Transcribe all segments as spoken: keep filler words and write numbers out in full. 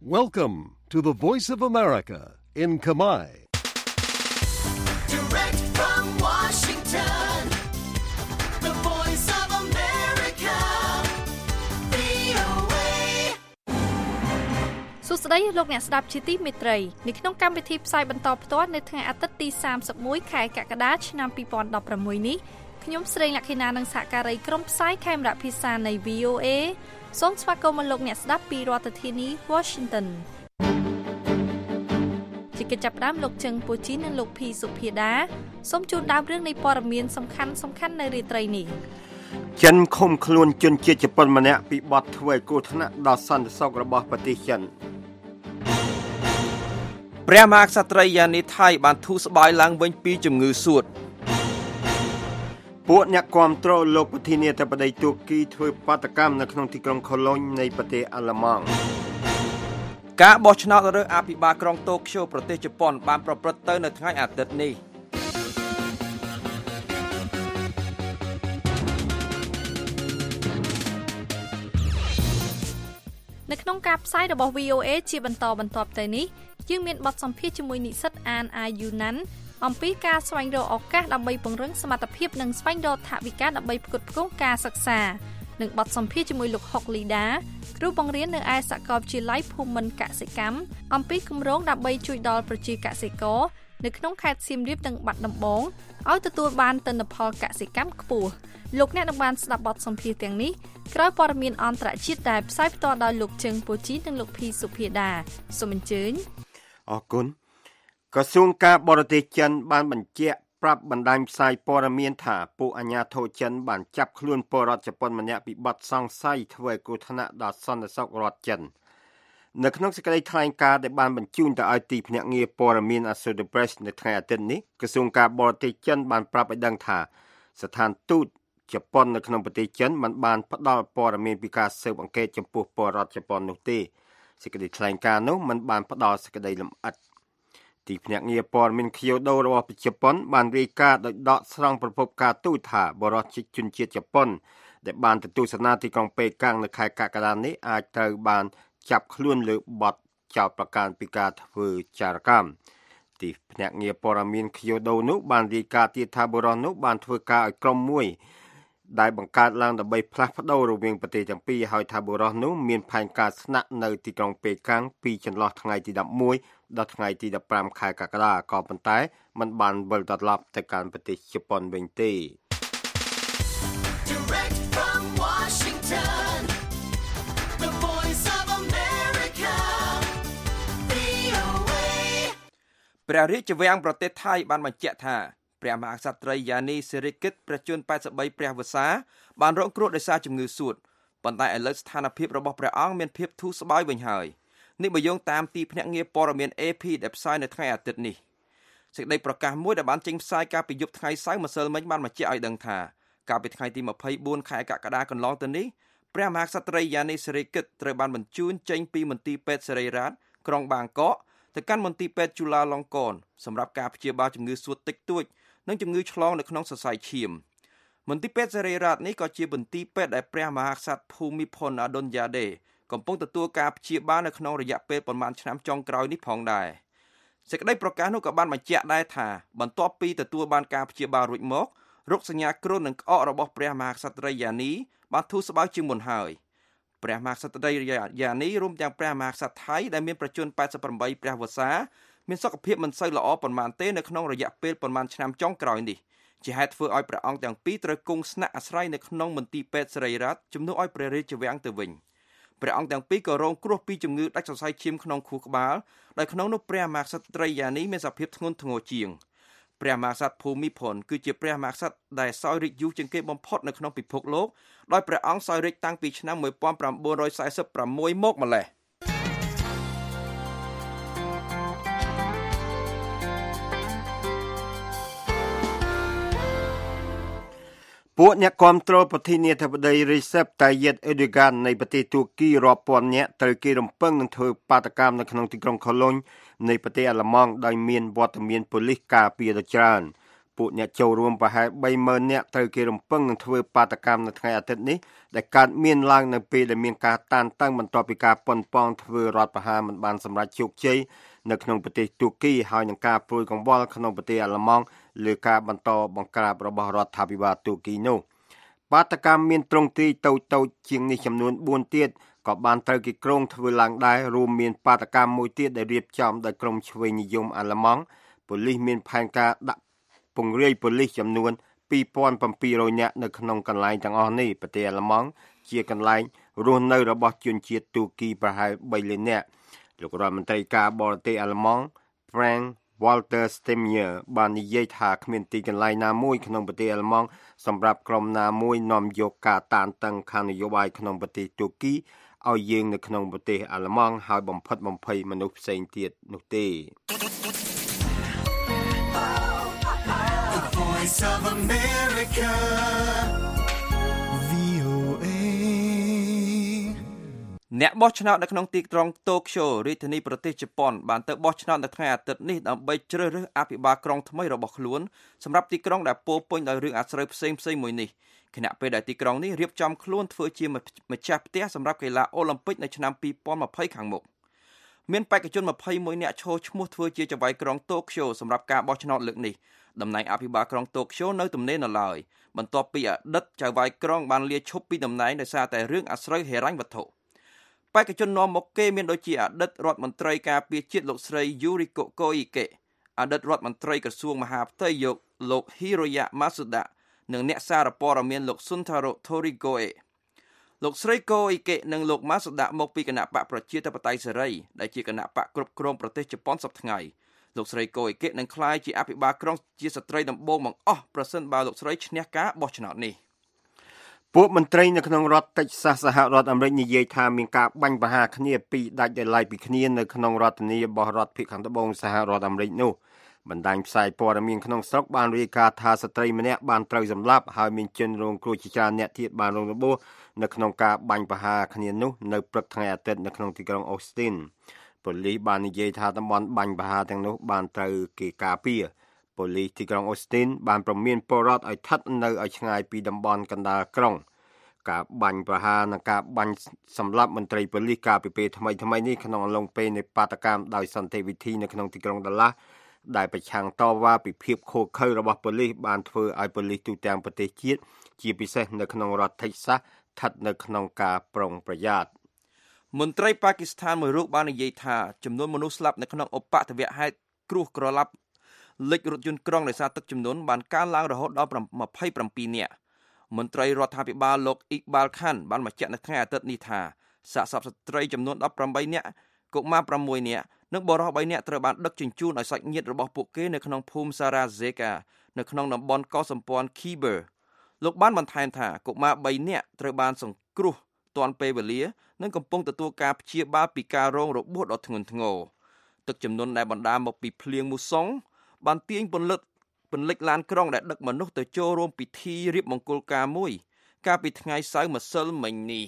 Welcome to the Voice of America in Khmer. Direct from Washington, the Voice of America, វី អូ เอសួស្តីលោកអ្នកស្ដាប់ជាទីមេត្រីនៅក្នុងកម្មវិធីផ្សាយបន្តផ្ទាល់នៅថ្ងៃអាទិត្យទីសាមសិបមួយខែកក្កដាឆ្នាំពីរពាន់ដប់ប្រាំមួយនេះខ្ញុំស្រីលក្ខិណានិងសហការីក្រុមផ្សាយខេមរៈភាសានៃ វី អូ เอ សូមស្វាគមន៍លោកអ្នកស្ដាប់ពីរដ្ឋធានី Washington ជាកិច្ចចាប់ផ្ដើមលោកជឹងពូជីននិងលោកភីសុភាដាសូមជូនដើមរឿងនៃព័ត៌មានសំខាន់សំខាន់នៅរាត្រីនេះចិនឃុំខ្លួនជនជាតិជប៉ុនម្នាក់ពីបទធ្វើឲ្យគ្រោះថ្នាក់ដល់សន្តិសុខរបស់ប្រទេសចិនព្រះមហាក្សត្រីយ៉ានីថៃបានធូរស្បើយឡើងវិញពីជំងឺសួតពួកអ្នកគាំទ្រលោកប្រធានាធិបតីទួរគីធ្វើបាតកម្មនៅក្នុងទីក្រុងកូឡូញនៃប្រទេសអាល្លឺម៉ង់ការបោះឆ្នោតរើសអភិបាលក្រុងតូក្យូប្រទេសជប៉ុនបានប្រព្រឹត្តទៅនៅថ្ងៃអាទិត្យនេះនៅក្នុងការផ្សាយរបស់ វី អូ เอ ជាបន្តបន្ទាប់ទៅនេះយើងមានបទសម្ភាសន៍ជាមួយនិស្សិតអានអាយូណាន់អំពីការស្វែងរកឱកាសដើម្បីពង្រឹងសមត្ថភាពនិងស្វែងរកថវិកាដើម្បីផ្គត់ផ្គង់ការសិក្សានិងបទសម្ភាសន៍ជាមួយលោកហុកលីដាគ្រូបង្រៀននៅឯសាកលវិទ្យាល័យភូមិន្ទកសិកម្មអំពីគម្រោងដើម្បីជួយដល់ប្រជាកសិករនៅក្នុងខេត្តសៀមរាបនិងបាត់ដំបងឲ្យទទួលបានទិន្នផលកសិកម្មខ្ពស់លោកអ្នកនឹងបានស្ដាប់បទសម្ភាសន៍ទាំងនេះក្រោយព័ត៌មានអន្តរជាតិដែលផ្សាយផ្ទាល់ដោយលោកជឹងពូជីនិងលោកភីសុភាដាសូមអញ្ជើញអរគុណក្រសួងការបរទេសចិនបានបញ្ជាក់ប្រាប់បណ្ដាញផ្សាយព័ត៌មានថាពួកអាជ្ញាធរចិនបានចាប់ខ្លួនពលរដ្ឋជប៉ុនម្នាក់ពីបទសង្ស័យធ្វើឲ្យគ្រោះថ្នាក់ដល់សន្តិសុខរដ្ឋចិននៅក្នុងសេចក្តីថ្លែងការណ៍ដែលបានបញ្ជូនទៅឲ្យទីភ្នាក់ងារព័ត៌មាន Associated Press នៅថ្ងៃអាទិត្យនេះក្រសួងការបរទេសចិនបានប្រាប់ឲ្យដឹងថាស្ថានទូតជប៉ុននៅក្នុងប្រទេសចិនមិនបានផ្ដល់ព័ត៌មានពីការស៊ើបអង្កេតចំពោះពលរដ្ឋជប៉ុននោះទេសេចក្តីថ្លែងការណ៍នោះមិនបានផ្ដល់សេចក្តីលម្អិតទីភ្នាក់ងារព័ត៌មាន Kyodo របស់ជប៉ុនបានរាយការណ៍ដោយដកស្រង់ប្រភពការទូតថាបរិយាជនជាតិជប៉ុនដែលបានទៅទស្សនាទីក្រុងប៉េកាំងនៅខែកក្កដានេះអាចត្រូវបានចាប់ខ្លួនលើបទចោទប្រកាន់ពីការធ្វើចារកម្មទីភ្នាក់ងារព័ត៌មាន Kyodo នោះបានរាយការណ៍ទៀតថាបរិយានោះបានធ្វើការឲ្យក្រុមមួយដែលបង្កើតឡើងដើម្បីផ្លាស់ប្ដូររវាងប្រទេសទាំងពីរហើយថាបុរសនោះមានផែនការស្នាក់នៅទីក្រុងប៉េកាំងពីចន្លោះថ្ងៃទីដប់មួយដល់ថ្ងៃទីដប់ប្រាំខែកក្កដាក៏ប៉ុន្តែมันបានវិលត្រឡប់ទៅកាន់ប្រទេសជប៉ុនវិញទេ Direct from Washington, the Voice of America, វី អូ เอព្រះរាជវាំងប្រទេសថៃបានបញ្ជាក់ថាព្រះមហាក្សត្រីយ៉ានីសេរីគិតព្រះជន្ម ប៉ែតសិបបីព្រះវស្សាបានរងគ្រោះដោយសារជំងឺសួតប៉ុន្តែឥឡូវស្ថានភាពរបស់ព្រះអង្គមានភាពធូរស្បើយវិញហើយនេះបើយោងតាមទីភ្នាក់ងារព័ត៌មាន เอ พี ដែលផ្សាយនៅថ្ងៃអាទិត្យនេះសេចក្តីប្រកាសមួយដែលបានចេញផ្សាយកាលពីយប់ថ្ងៃសៅរ៍ម្សិលមិញបានបញ្ជាក់ឲ្យដឹងថាកាលពីថ្ងៃទីម្ភៃបួនខែកក្កដាកន្លងទៅនេះព្រះមហាក្សត្រីយ៉ានីសេរីគិតត្រូវបានបញ្ជូនចេញពីមន្ទីរពេទ្យសេរីរ៉ាតក្រុងបាងកកទៅកាន់មន្ទីរពេទ្យជូឡាឡុងកនសម្រាប់ការព្យាបាលជំងឺសួតតិចតួចនិងជំងឺឆ្លងនៅក្នុងសរសៃឈាមមន្ទីរពេទ្យសេរីរ៉ាតនេះក៏ជាមន្ទីរពេទ្យដែលព្រះមហាក្សត្រភូមិផុនអាដុនយ៉ាដេកំពុងទទួលការព្យាបាលនៅក្នុងរយៈពេលប្រមាណឆ្នាំចុងក្រោយនេះផងដែរសេចក្តីប្រកាសនោះក៏បានបញ្ជាក់ដែរថាបន្ទាប់ពីទទួលបានការព្យាបាលរួចមករោគសញ្ញាគ្រុននិងក្អករបស់ព្រះមហាក្សត្រីយ៉ានីបានធូរស្បើយជាងមុនហើយព្រះមហាក្សត្រីយ៉ានីរួមទាំងព្រះមហាក្សត្រថៃដែលមានប្រជញ្ញ ប៉ែតសិបប្រាំបីព្រះវស្សាមានសុខភាពមិនសូវល្អប៉ុន្មានទេនៅក្នុងរយៈពេលប្រមាណឆ្នាំចុងក្រោយនេះជាហេតុធ្វើឲ្យព្រះអង្គទាំងពីរត្រូវគង់ស្នាក់អាស្រ័យនៅក្នុងមន្ទីរពេទ្យសេរីរ៉ាតជំនួសឲ្យព្រះរាជវាំងទៅវិញព្រះអង្គទាំងពីរក៏រងគ្រោះពីជំងឺដាច់សរសៃឈាមក្នុងខួរក្បាលដោយក្នុងនោះព្រះមហាក្សត្រីយ៉ានីមានសភាពធ្ងន់ធ្ងរជាងព្រះមហាក្សត្រភូមិផុនគឺជាព្រះមហាក្សត្រដែលសោយរាជ្យយូរជាងគេបំផុតនៅក្នុងពិភពលោកដោយព្រះអង្គសោយរាជ្យតាំងពីឆ្នាំmột nghìn chín trăm bốn mươi sáuមកម្ល៉េះពួកអ្នកគាំទ្រប្រធានាធិបតី Recep Tayyip Erdogan នៃប្រទេសទួរគីរាប់ពាន់នាក់ត្រូវគេរំពឹងនឹងធ្វើបាតកម្មនៅក្នុងទីក្រុងកូឡូញនៃប្រទេសអាល្លឺម៉ង់ដោយមានវត្តមានប៉ូលីសការពារដ៏ច្រើនពួកអ្នកចូលរួមប្រហែលបីម៉ឺននាក់ត្រូវគេរំពឹងនឹងធ្វើបាតកម្មនៅថ្ងៃអាទិត្យនេះដែលកើតមានឡើងនៅពេលដែលមានការតានតឹងបន្ទាប់ពីការប៉ុនប៉ងធ្វើរដ្ឋប្រហារមិនបានសម្រេចជោគជ័យនៅក្នុងប្រទេសទូគីហើយនឹងការព្រួយកង្វល់ក្នុងប្រទេសអាល្លឺម៉ង់លើការបន្តបង្ក្រាបរបស់រដ្ឋាភិបាលទូគីនោះបាតកម្មមានទ្រង់ទ្រាយតូចតូចជាងនេះចំនួនបួនទៀតក៏បានត្រូវគេក្រុងធ្វើឡើងដែររួមមានបាតកម្មមួយទៀតដែលរៀបចំដោយក្រុមឆ្វេងនិយមអាល្លឺម៉ង់ប៉ូលីសមានផែនការដាក់ពង្រាយប៉ូលីសចំនួនពីរពាន់៧រយនាក់នៅក្នុងកន្លែងទាំងអស់នេះប្រទេសអាល្លឺម៉ង់ជាកន្លែងរស់នៅរបស់ជនជាតិទូគីប្រហែលបីលាននាក់លោករដ្ឋមន្ត្រីការបរទេសអាល្លឺម៉ង់ Frank Walter Steinmeier បាននិយាយថាគ្មានទីកន្លែងណាមួយក្នុងប្រទេសអាល្លឺម៉ង់សម្រាប់ក្រុមណាមួយនាំយកការតានតឹងខាងនយោបាយក្នុងប្រទេសទូគីឲ្យយើងនៅក្នុងប្រទេសអាល្លឺម៉ង់ហើយបំផិតបំភ័យមនុស្សផ្សេងទៀតនោះទេ Voice of America វី អូ เอអ្នកបោះឆ្នោតនៅក្នុងទីក្រុងតូក្យូរាជធានីប្រទេសជប៉ុនបានទៅបោះឆ្នោតនៅថ្ងៃអាទិត្យនេះដើម្បីជ្រើសរើសអភិបាលក្រុងថ្មីរបស់ខ្លួនសម្រាប់ទីក្រុងដែលពោរពេញដោយរឿងអាស្រូវផ្សេងផ្សេងមួយនេះខណៈពេលដែលទីក្រុងនេះរៀបចំខ្លួនធ្វើជាម្ចាស់ផ្ទះសម្រាប់កីឡាអូឡ িম্প ិកនៅឆ្នាំពីរពាន់ម្ភៃខាងមុខមានបេក្ខជនម្ភៃមួយនាក់ឈរឈ្មោះធ្វើជាចៅហ្វាយក្រុងតូក្យូសម្រាប់ការបោះឆ្នោតលើកនេះតំណែងអភិបាលក្រុងតូក្យូនៅទំនេរនៅឡើយបន្ទាប់ពីអតីតចៅហ្វាយក្រុងបានលាឈប់ពីតំណែងដោយសារតែរឿងអាស្រូវហិរញ្ញវត្ថុបេក្ខជននាំមុខគេមានដូចជាអតីតរដ្ឋមន្ត្រីការពារជាតិលោកស្រី Yuriko Koike អតីតរដ្ឋមន្ត្រីក្រសួងមហាផ្ទៃយកលោក Hiroya Masuda និងអ្នកសារព័ត៌មានលោក Suntaro Torigoe លោកស្រី Koike និងលោក Masuda មកពីគណៈបកប្រជាធិបតេយ្យសេរីដែលជាគណៈបកគ្រប់គ្រងប្រទេសជប៉ុនសប្តាហ៍ថ្ងៃលោកស្រី Koike នឹងក្លាយជាអភិបាលក្រុងជាស្ត្រីដំបូងបង្អស់ប្រសិនបើលោកស្រីឈ្នះការបោះឆ្នោតនេះពួកមន្ត្រីនៅក្នុងរដ្ឋតិចសាសសហរដ្ឋអាមេរិកនិយាយថាមានការបាញ់ប្រហារគ្នាពីរដាច់ដោយឡែកពីគ្នានៅក្នុងរដ្ឋធានីរបស់រដ្ឋភាគខាងត្បូងសហរដ្ឋអាមេរិកនោះបណ្ដាញផ្សាយព័ត៌មានក្នុងស្រុកបានរាយការណ៍ថាស្ត្រីម្នាក់បានត្រូវសម្លាប់ហើយមានជនរងគ្រោះជាច្រើនអ្នកទៀតបានរងរបួសនៅក្នុងការបាញ់ប្រហារគ្នានោះនៅព្រឹកថ្ងៃអាទិត្យនៅក្នុងទីក្រុងអូស្ទីនប៉ូលីសបាននិយាយថាតំបន់បាញ់ប្រហារទាំងនោះបានត្រូវគេការពារប៉ូលីសទីក្រុងអូស្ទីនបានព្រមានពលរដ្ឋឲ្យស្ថិតនៅឲ្យឆ្ងាយពីតំបន់កណ្ដាលក្រុងការបាញ់ប្រហារនិងការបាញ់សម្លាប់មន្ត្រីប៉ូលីសកាលពីពេលថ្មីថ្មីនេះក្នុងអំឡុងពេលនៃបាតកម្មដោយសន្តិវិធីនៅក្នុងទីក្រុងដាឡាស់ដែលប្រឆាំងតវ៉ាពីភាពឃោរឃៅរបស់ប៉ូលីសបានធ្វើឲ្យប៉ូលីសទូទាំងប្រទេសជាតិជាពិសេសនៅក្នុងរដ្ឋ Texas ស្ថិតនៅក្នុងការប្រុងប្រយ័ត្នមន្ត្រីប៉ាគីស្ថានមួយរូបបាននិយាយថាចំនួនមនុស្សស្លាប់នៅក្នុងឧបទ្ទវហេតុគ្រោះក្រឡាប់លិចរថយន្តក្រុងដោយសារទឹកជំនន់បានកើនឡើងរហូតដល់ម្ភៃប្រាំពីរនាក់មន្ត្រីរដ្ឋាភិបាលលោកអ៊ីកបាលខាន់បានបញ្ជាក់នៅថ្ងៃអាទិត្យនេះថាសាកសពស្ត្រីចំនួនដប់ប្រាំបីនាក់កុមារប្រាំមួយនាក់និងបុរសបីនាក់ត្រូវបានដឹកជញ្ជូនឲ្យសាច់ញាតិរបស់ពួកគេនៅក្នុងភូមិសារ៉ាហ្សេកានៅក្នុងតំបន់កោះសម្ព័ន្ធ Khyber លោកបានបន្ថែមថាកុមារបីនាក់ត្រូវបានសង្គ្រោះទាន់ពេលវេលានិងកំពុងទទួលការព្យាបាលពីការរងរបួសដ៏ធ្ងន់ធ្ងរទឹកជំនន់ដែលបណ្ដាលមកពីភ្លៀងមូសុងបានទាញពន្លត់ពន្លិចឡានក្រុងដែលដឹកមនុស្សទៅចូលរួមពិធីរៀបមង្គលការមួយកាលពីថ្ងៃសៅរ៍ម្សិលមិញនេះ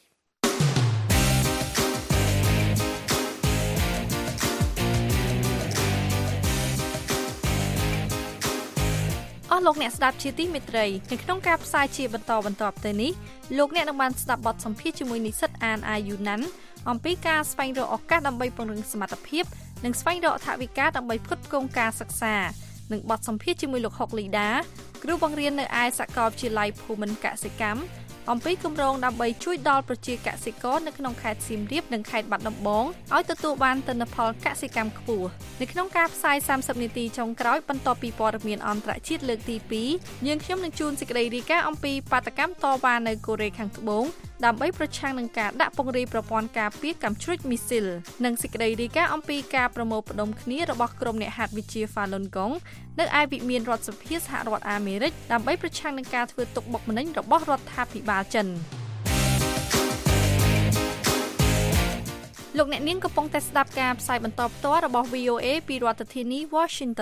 អស់លោកអ្នកស្ដាប់ជាទីមេត្រីនៅក្នុងការផ្សាយជាបន្តបន្ទាប់ទៅនេះលោកអ្នកនឹងបានស្ដាប់បទសម្ភាសន៍ជាមួយនិស្សិតអានអាយូណាន់អំពីការស្វែងរកឱកាសដើម្បីពង្រឹងសមត្ថភាពនិងស្វែងរកថវិកាដើម្បីផ្គត់ផ្គង់ការសិក្សានិងបទសម្ភាសន៍ជាមួយលោកហុកលីដាគ្រូបង្រៀននៅឯសាកលវិទ្យាល័យភូមិន្ទកសិកម្មអំពីគម្រោងដើម្បីជួយដល់ប្រជាកសិករនៅក្នុងខេត្តសៀមរាបនិងខេត្តបាត់ដំបងឲ្យទទួលបានទិន្នផលកសិកម្មខ្ពស់នៅក្នុងការផ្សាយសាមសិបនាទីចុងក្រោយបន្ទាប់ពីព័ត៌មានអន្តរជាតិលើកទីពីរយើងខ្ញុំនឹងជូនសេចក្តីរាយការណ៍អំពីបាតកម្មតវ៉ានៅកូរ៉េខាងត្បូងដើម្បីប្រឆាំងនឹងការដាក់ពង្រាយប្រព័ន្ធការពារកាំជ្រួចមីស៊ីលនិងសេចក្តីរាយការណ៍អំពីការប្រមូលផ្ដុំគ្នារបស់ក្រុមអ្នកហាត់វិទ្យា Falun Gong នៅឯវិមានរដ្ឋសភាសហរដ្ឋអាមេរិកដើម្បីប្រឆាំងនឹងការធ្វើទុកបុកម្នេញរបស់រដ្ឋាភិបាលចិនលោកអ្នកនាងកំពុងតែស្ដាប់ការផ្សាយបន្តផ្ទាល់របស់ វី អូ เอ ពីរដ្ឋធានី Washington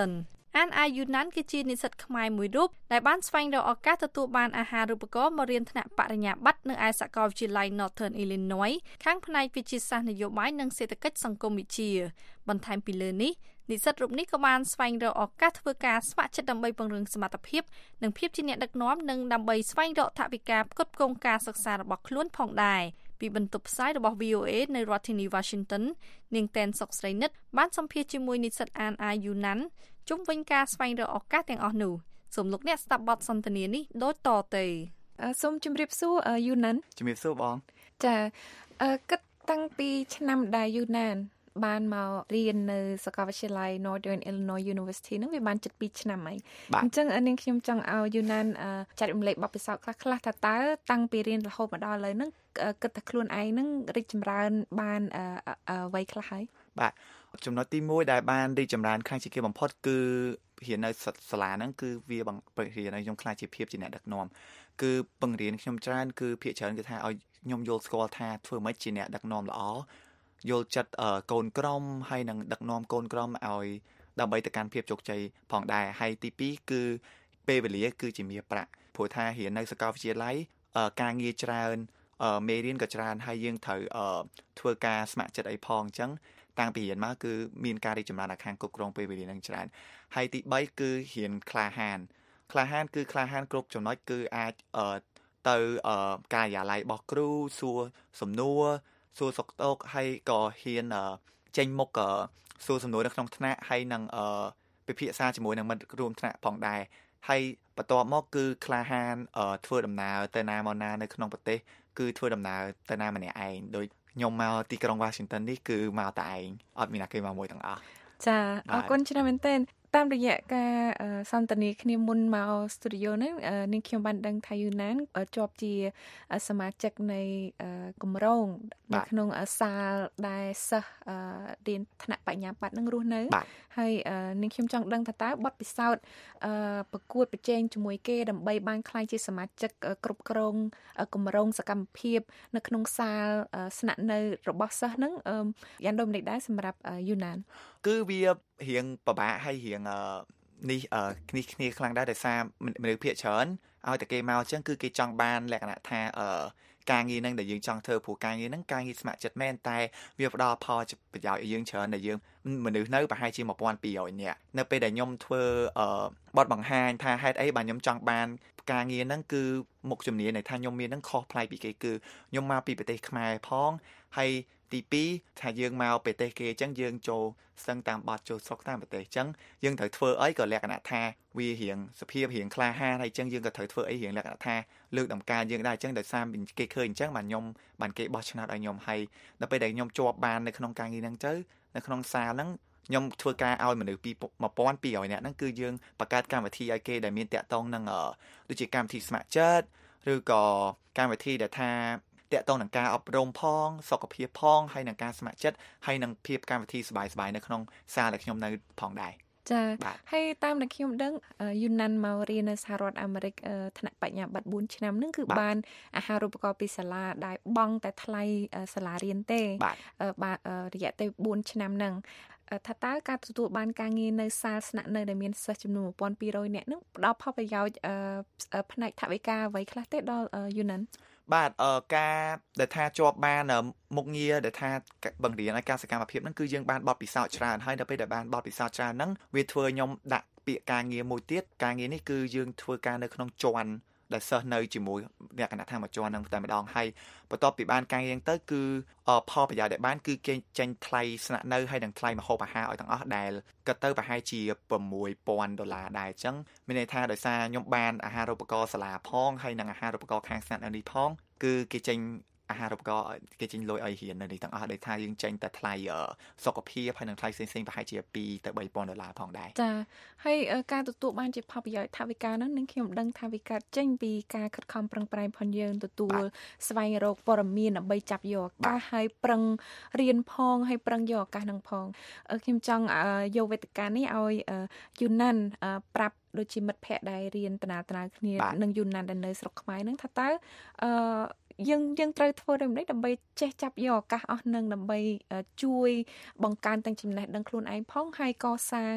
អានអាយយូណានគឺជានិស្សិតខ្មែរមួយរូបដែលបានស្វែងរកឱកាសទទួលបានអាហារូបករណ៍មករៀនថ្នាក់បរិញ្ញាបត្រនៅឯសាកលវិទ្យាល័យ Northern Illinois ខាងផ្នែកវិទ្យាសាស្ត្រនយោបាយនិងសេដ្ឋកិច្ចសង្គមវិទ្យាបន្ថែមពីលើនេះនិស្សិតរូបនេះក៏បានស្វែងរកឱកាសធ្វើការស្ម័គ្រចិត្តដើម្បីពង្រឹងសមត្ថភាពនិងភាពជាអ្នកដឹកនាំនិងដើម្បីស្វែងរកថវិកាផ្គត់ផ្គង់ការសិក្សារបស់ខ្លួនផងដែរពីបន្ទប់ផ្សាយរបស់ វី អូ អេ នៅរដ្ឋធានី Washington នាងតែនសុកស្រីនិតបានសម្ភាសជាមួយនិស្សិតអានអាយូណានជុំវិញការស្វែងរកឱកាសទាំងអស់នោះសូមលោកអ្នកស្ដាប់បទសន្ទនានេះដូចតទៅសូមជម្រាបសួរយូណានជម្រាបសួរបងចាគិតតាំងពីឆ្នាំដែលយូណានបានមករៀននៅសាកលវិទ្យាល័យ Northern Illinois University ហ្នឹងវាបានជិតពីរឆ្នាំហើយអញ្ចឹងនាងខ្ញុំចង់ឲ្យយូណានចែករំលែកបទពិសោធន៍ខ្លះៗថាតើតាំងពីរៀនរហូតមកដល់ឥឡូវហ្នឹងគិតថាខ្លួនឯងហ្នឹងរីកចម្រើនបានអ្វីខ្លះហើយបាទចំណុចទីមួយដែលបានរីកចម្រើនខ្លាំងជាងគេបំផុតគឺរៀននៅសាលាហ្នឹងគឺវាបង្រៀនឲ្យខ្ញុំខ្លាចជាភាពជាអ្នកដឹកនាំគឺបង្រៀនខ្ញុំច្រើនគឺភាគច្រើនគឺថាឲ្យខ្ញុំយល់ស្គាល់ថាធ្វើម៉េចជាអ្នកដឹកនាំល្អយល់ចិត្តកូនក្រុមហើយនឹងដឹកនាំកូនក្រុមឲ្យដើម្បីទៅកាន់ភាពជោគជ័យផងដែរហើយទីពីរគឺពេលវេលាគឺជាមាសប្រាក់ព្រោះថារៀននៅសាកលវិទ្យាល័យការងារច្រើនមេរៀនក៏ច្រើនហើយយើងត្រូវធ្វើការស្ម័គ្រចិត្តអីផងអញ្ចឹងតាំងពីរៀនមកគឺមានការរីកចម្រើនខាងគ្រប់គ្រងពេលវេលានឹងច្រើនហើយទីបីគឺរៀនក្លាហានក្លាហានគឺក្លាហានគ្រប់ចំណុចគឺអាចទៅការិយាល័យរបស់គ្រូសួរសំណួរសួរសុខទុក្ខហើយក៏ហ៊ានចេញមុខសួរសំណួរនៅក្នុងថ្នាក់ហើយនឹងពិភាក្សាជាមួយនឹងមិត្តរួមថ្នាក់ផងដែរហើយបន្ទាប់មកគឺក្លាហានធ្វើដំណើរទៅណាមកណានៅក្នុងប្រទេសគឺធ្វើដំណើរទៅណាម្នាក់ឯងដោយខ្ញុំមកទីក្រុង Washington នេះគឺមកតែឯងអត់មានអ្នកគេមកមួយទាំងអស់ចាអរគុណច្រើនមែនទែនតាមរយៈការសន្ទនាគ្នាមុនមកស្ទូឌីយោហ្នឹងនាងខ្ញុំបានដឹងថាយូណានជាប់ជាសមាជិកនៃគម្រោងនៅក្នុងសាលដែលសិស្សរៀនថ្នាក់បញ្ញាបត្រនឹងរស់នៅហើយនាងខ្ញុំចង់ដឹងថាតើបទពិសោធន៍ប្រកួតប្រជែងជាមួយគេដើម្បីបានក្លាយជាសមាជិកគ្រប់គ្រងគម្រោងសកម្មភាពនៅក្នុងសាលស្នាក់នៅរបស់សិស្សហ្នឹងយ៉ាងដូចម្តេចដែរសម្រាប់យូណានគឺវារៀងពិបាកហើយរៀងនេះគ្នាគ្នាខ្លាំងដែរដោយសារមនុស្សភាគច្រើនឲ្យតែគេមកអញ្ចឹងគឺគេចង់បានលក្ខណៈថាការងារហ្នឹងដែលយើងចង់ធ្វើព្រោះការងារហ្នឹងការងារស្ម័គ្រចិត្តមែនតែវាផ្ដល់ផលប្រយោជន៍ឲ្យយើងច្រើនដែលយើងមនុស្សនៅប្រហែលជាmột nghìn hai trămនាក់នៅពេលដែលខ្ញុំធ្វើបទបង្ហាញថាហេតុអីបាទខ្ញុំចង់បានការងារហ្នឹងគឺមុខជំនាញនៃថាខ្ញុំមានហ្នឹងខុសប្លែកពីគេគឺខ្ញុំមកពីប្រទេសខ្មែរផងហើយទីពីរថាយើងមកប្រទេសគេអញ្ចឹងយើងចូលស្ទឹងតាមបទចូលស្រុកតាមប្រទេសអញ្ចឹងយើងត្រូវធ្វើអីក៏លក្ខណៈថាវារៀងសភាពរៀងក្លាហានហើយអញ្ចឹងយើងក៏ត្រូវធ្វើអីរៀងលក្ខណៈថាលើកដំណើរយើងដែរអញ្ចឹងដោយសារគេឃើញអញ្ចឹងបាទខ្ញុំបានគេបោះឆ្នោតឲ្យខ្ញុំហើយដល់ពេលដែលខ្ញុំជាប់បាននៅក្នុងការងារហ្នឹងទៅនៅក្នុងសាលហ្នឹងខ្ញុំធ្វើការឲ្យមនុស្សពីmột nghìn hai trămនាក់ហ្នឹងគឺយើងបង្កើតកម្មវិធីឲ្យគេដែលមានតាក់ទងនឹងដូចជាកម្មវិធីស្ម័គ្រចិត្តឬក៏កម្មវិធីដែលថាតាក់ទងនឹងការអប់រំផងសុខភាពផងហើយនឹងការស្ម័គ្រចិត្តហើយនឹងភាពកម្មវិធីសប្បាយៗនៅក្នុងសាលដែលខ្ញុំនៅផងដែរចាហើយតាមដែលខ្ញុំដឹងយូណានមករៀននៅសហរដ្ឋអាមេរិកថ្នាក់បញ្ញាបត្របួនឆ្នាំហ្នឹងគឺបានអាហារូបករណ៍ពីសាលាដែលបង់តែថ្លៃសាលារៀនទេបាទរយៈពេលបួនឆ្នាំហ្នឹងថាតើការទទួលបានការងារនៅសាលស្នាក់នៅដែលមានសិស្សចំនួនmột nghìn hai trămនាក់ហ្នឹងផ្ដល់ផលប្រយោជន៍ផ្នែកថវិកាអ្វីខ្លះទេដល់យូណានបាទអឺការដែលថាជាប់បានមុខងារដែលថាបង្រៀនឲ្យការសកម្មភាពហ្នឹងគឺយើងបានបទពិសោធន៍ច្រើនហើយដល់ពេលដែលបានបទពិសោធន៍ច្រើនហ្នឹងវាធ្វើខ្ញុំដាក់ពាក្យការងារមួយទៀតការងារនេះគឺយើងធ្វើការនៅក្នុងជាន់ដែលសិស្សនៅជាមួយអ្នកគណៈថាមួយជាន់ហ្នឹងតែម្ដងហើយបន្ទាប់ពីបានការងារទៅគឺផលប្រយោជន៍ដែលបានគឺគេចេញថ្លៃស្នាក់នៅហើយនឹងថ្លៃម្ហូបអាហារឲ្យទាំងអស់ដែលក៏ទៅប្រហែលជា៦ពាន់ដុល្លារដែរអញ្ចឹងមានន័យថាដោយសារខ្ញុំបានអាហារូបករណ៍សាលាផងហើយនឹងអាហារូបករណ៍ខាងស្នាក់នៅនេះផងគឺគេចេញអាហារូបករណ៍គេចេញលុយឲ្យរៀននៅនេះទាំងអស់ដោយថាយើងចេញតែថ្លៃសុខភាពហើយនឹងថ្លៃផ្សេងៗប្រហែលជាពីរទៅបីពាន់ដុល្លារផងដែរចាហើយការទទួលបានជាផលប្រយោជន៍ថវិកាហ្នឹងនឹងខ្ញុំដឹងថាវាកើតចេញពីការខិតខំប្រឹងប្រែងផងយើងទទួលស្វែងរកព័ត៌មានដើម្បីចាប់យកឱកាសហើយប្រឹងរៀនផងហើយប្រឹងយកឱកាសហ្នឹងផងខ្ញុំចង់យកវេទិកានេះឲ្យយូណានប្រាប់ដូចជាមិត្តភ័ក្តិដែលរៀនតាណាតាគ្នានឹងយូណានដែលនៅស្រុកខ្មែរហ្នឹងថាតើអឺយើងយើងត្រូវធ្វើដូចម្តេចដើម្បីចេះចាប់យកឱកាសអស់នឹងដើម្បីជួយបង្កើនទាំងចំណេះដឹងខ្លួនឯងផងហើយកសាង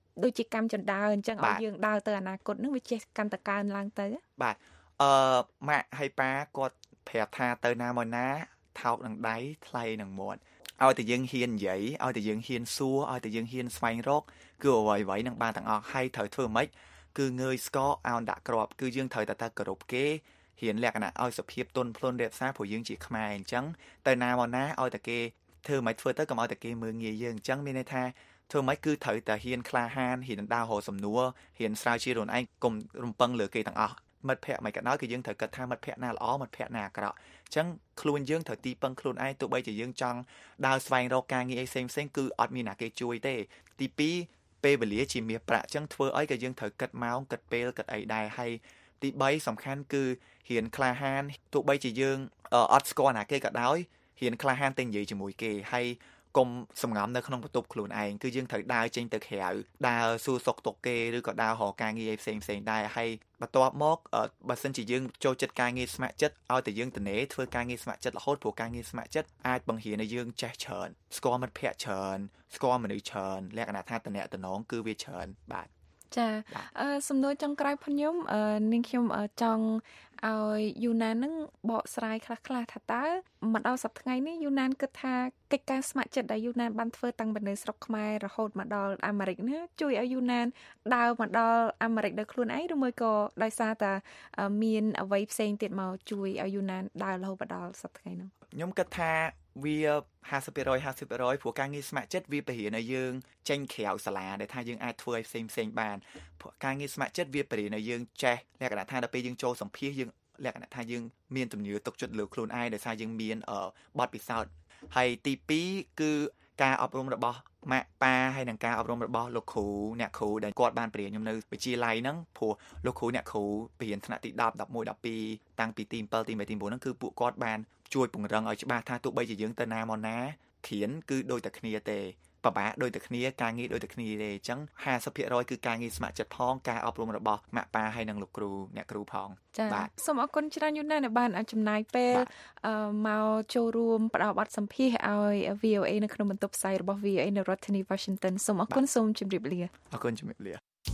ដូចជាកម្មចន្ទើអញ្ចឹងឲ្យយើងដើរទៅអនាគតនឹងវាចេះកាន់តែកើនឡើងទៅបាទអឺម៉ាក់ហើយប៉ាគាត់ប្រាប់ថាទៅណាមកណាថោកនឹងដៃថ្លៃនឹងមាត់ឲ្យតែយើងហ៊ាននិយាយឲ្យតែយើងហ៊ានសួរឲ្យតែយើងហ៊ានស្វែងរកគឺអ្វីៗនឹងបានទាំងអស់ហើយត្រូវធ្វើម៉េចគឺងើយស្គរអោនដាក់ក្របគឺយើងត្រូវតែទៅគោរពគេហ៊ានលក្ខណៈឲ្យសុភាពទន់ភ្លន់រៀបសារព្រោះយើងជាខ្មែរអញ្ចឹងទៅណាមកណាឲ្យតែគេធ្វើមិនធ្វើទៅកុំឲ្យតែគេមើលងាយយើងអញ្ចឹងមានន័យថាធ្វើមិនគឺត្រូវតែហ៊ានក្លាហានហ៊ានដើររកសំណួរហ៊ានស្រាវជ្រាវខ្លួនឯងកុំរំពឹងលើគេទាំងអស់មិត្តភ័ក្តិមិនក៏ដោយគឺយើងត្រូវគិតថាមិត្តភ័ក្តិណាល្អមិត្តភ័ក្តិណាអាក្រក់អញ្ចឹងខ្លួនយើងត្រូវទីពឹងខ្លួនឯងទោះបីជាយើងចង់ដើរស្វែងរកការងារអីផ្សេងផ្សេងគឺអត់មានណាគេជួយទេទីពីរពេលវេលាជាមាសប្រាក់អញ្ចឹងធ្វើអីក៏យើងត្រូវគិតម៉ោងគិតពេលគិតអីដែរហើយទីបីសំខាន់គឺហ៊ានក្លាហានទោះបីជាយើងអត់ស្គាល់ណាគេក៏ដោយហ៊ានក្លាហានទៅនិយាយជាមួយគេហើយកុំសម្ងំនៅក្នុងបន្ទប់ខ្លួនឯងគឺយើងត្រូវដើរចេញទៅក្រៅដើរសួរសុខទុក្ខគេឬក៏ដើររកការងារផ្សេងផ្សេងដែរហើយបន្ទាប់មកបើសិនជាយើងចូលចិត្តការងារស្ម័គ្រចិត្តឲ្យតែយើងទៅនេធ្វើការងារស្ម័គ្រចិត្តរហូតព្រោះការងារស្ម័គ្រចិត្តអាចបង្រៀនឲ្យយើងចេះច្រើនស្គាល់មិត្តភ័ក្តិច្រើនស្គាល់មនុស្សច្រើនលក្ខណៈថាតំណែងតំណងគឺវាច្រើនបាទចាអឺសំណួរចុងក្រោយផងខ្ញុំនាងខ្ញុំចង់ឲ្យយូណាននឹងបកស្រាយខ្លះៗថាតើមកដល់សប្តាហ៍ថ្ងៃនេះយូណានគិតថាកិច្ចការស្ម័គ្រចិត្តដែលយូណានបានធ្វើតាំងពីនៅស្រុកខ្មែររហូតមកដល់អាមេរិកនេះជួយឲ្យយូណានដើរមកដល់អាមេរិកដោយខ្លួនឯងឬមួយក៏ដោយសារតែមានអ្វីផ្សេងទៀតមកជួយឲ្យយូណានដើររហូតមកដល់សប្តាហ៍ថ្ងៃនោះខ្ញុំគិតថាវា ห้าสิบเปอร์เซ็นต์ ห้าสิบเปอร์เซ็นต์ ព្រោះការងារស្ម័គ្រចិត្តវាបរិញ្ញាឲ្យយើងចេញក្រៅសាលាដែលថាយើងអាចធ្វើឲ្យផ្សេងផ្សេងបានព្រោះការងារស្ម័គ្រចិត្តវាបរិញ្ញាឲ្យយើងចេះលក្ខណៈថាដល់ពេលយើងចូលសម្ភាសយើងលក្ខណៈថាយើងមានទំនឿទុកចិត្តលើខ្លួនឯងដោយសារយើងមានបទពិសោធន៍ហើយទីពីរគឺការអប់រំរបស់ម៉ាក់ប៉ាហើយនឹងការអប់រំរបស់លោកគ្រូអ្នកគ្រូដែលគាត់បានបរិញ្ញាខ្ញុំនៅវិទ្យាល័យហ្នឹងព្រោះលោកគ្រូអ្នកគ្រូបរិញ្ញាថ្នាក់ទីដប់ ដប់មួយ ដប់ពីរតាំងពីទី7ទី8ទី9ហ្នឹងគឺពួកគាត់បានជួយពង្រឹងឲ្យច្បាស់ថាទោះបីជាយើងទៅណាមកណាគ្រានគឺដូចតែគ្នាទេបបាក់ដូចតែគ្នាការងារដូចតែគ្នាទេអញ្ចឹង ห้าสิบเปอร์เซ็นต์ គឺការងារស្ម័គ្រចិត្តផងការអប់រំរបស់ម៉ាក់ប៉ាហើយនិងលោកគ្រូអ្នកគ្រូផងបាទសូមអរគុណច្រើនយូណានដែលបានចំណាយពេលមកចូលរួមផ្ដល់បទសម្ភាសន៍ឲ្យ វី អូ អេ នៅក្នុងបន្ទប់ផ្សាយរបស់ វី អូ អេ នៅរដ្ឋធានី Washington សូមអរគុណសូមជម្រាបលាអរគុណជម្រាបលា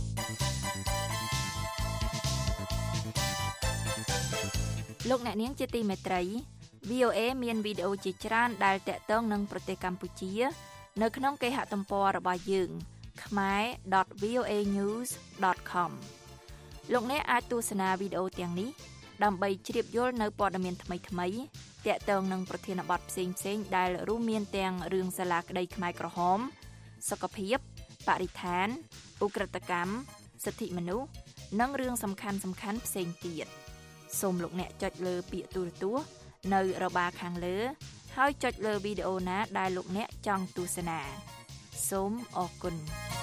លោកអ្នកនាងជាទីមេត្រី វី អូ អេ មានវីដេអូជាច្រើនដែលតាក់ទងនឹងប្រទេសកម្ពុជានៅក្នុងគេហទំព័ររបស់យើង khmer dot v o a news dot com លោកអ្នកអាចទស្សនាវីដេអូទាំងនេះដើម្បីជ្រាបយល់នៅព័ត៌មានថ្មីៗតាក់ទងនឹងប្រធានបទផ្សេងៗដែលរួមមានទាំងរឿងសាលាក្តីខ្មែរក្រហមសុខភាពបរិស្ថានឧក្រិដ្ឋកម្មសិទ្ធិមនុស្សនិងរឿងសំខាន់ៗផ្សេងទៀតសូមលោកអ្នកចុចលើពាក្យទូរទស្សន៍នៅរបារខាងលើហើយចុចលើវីដេអូណាដែលលោកអ្នកចង់ទស្សនាសូមអរគុណ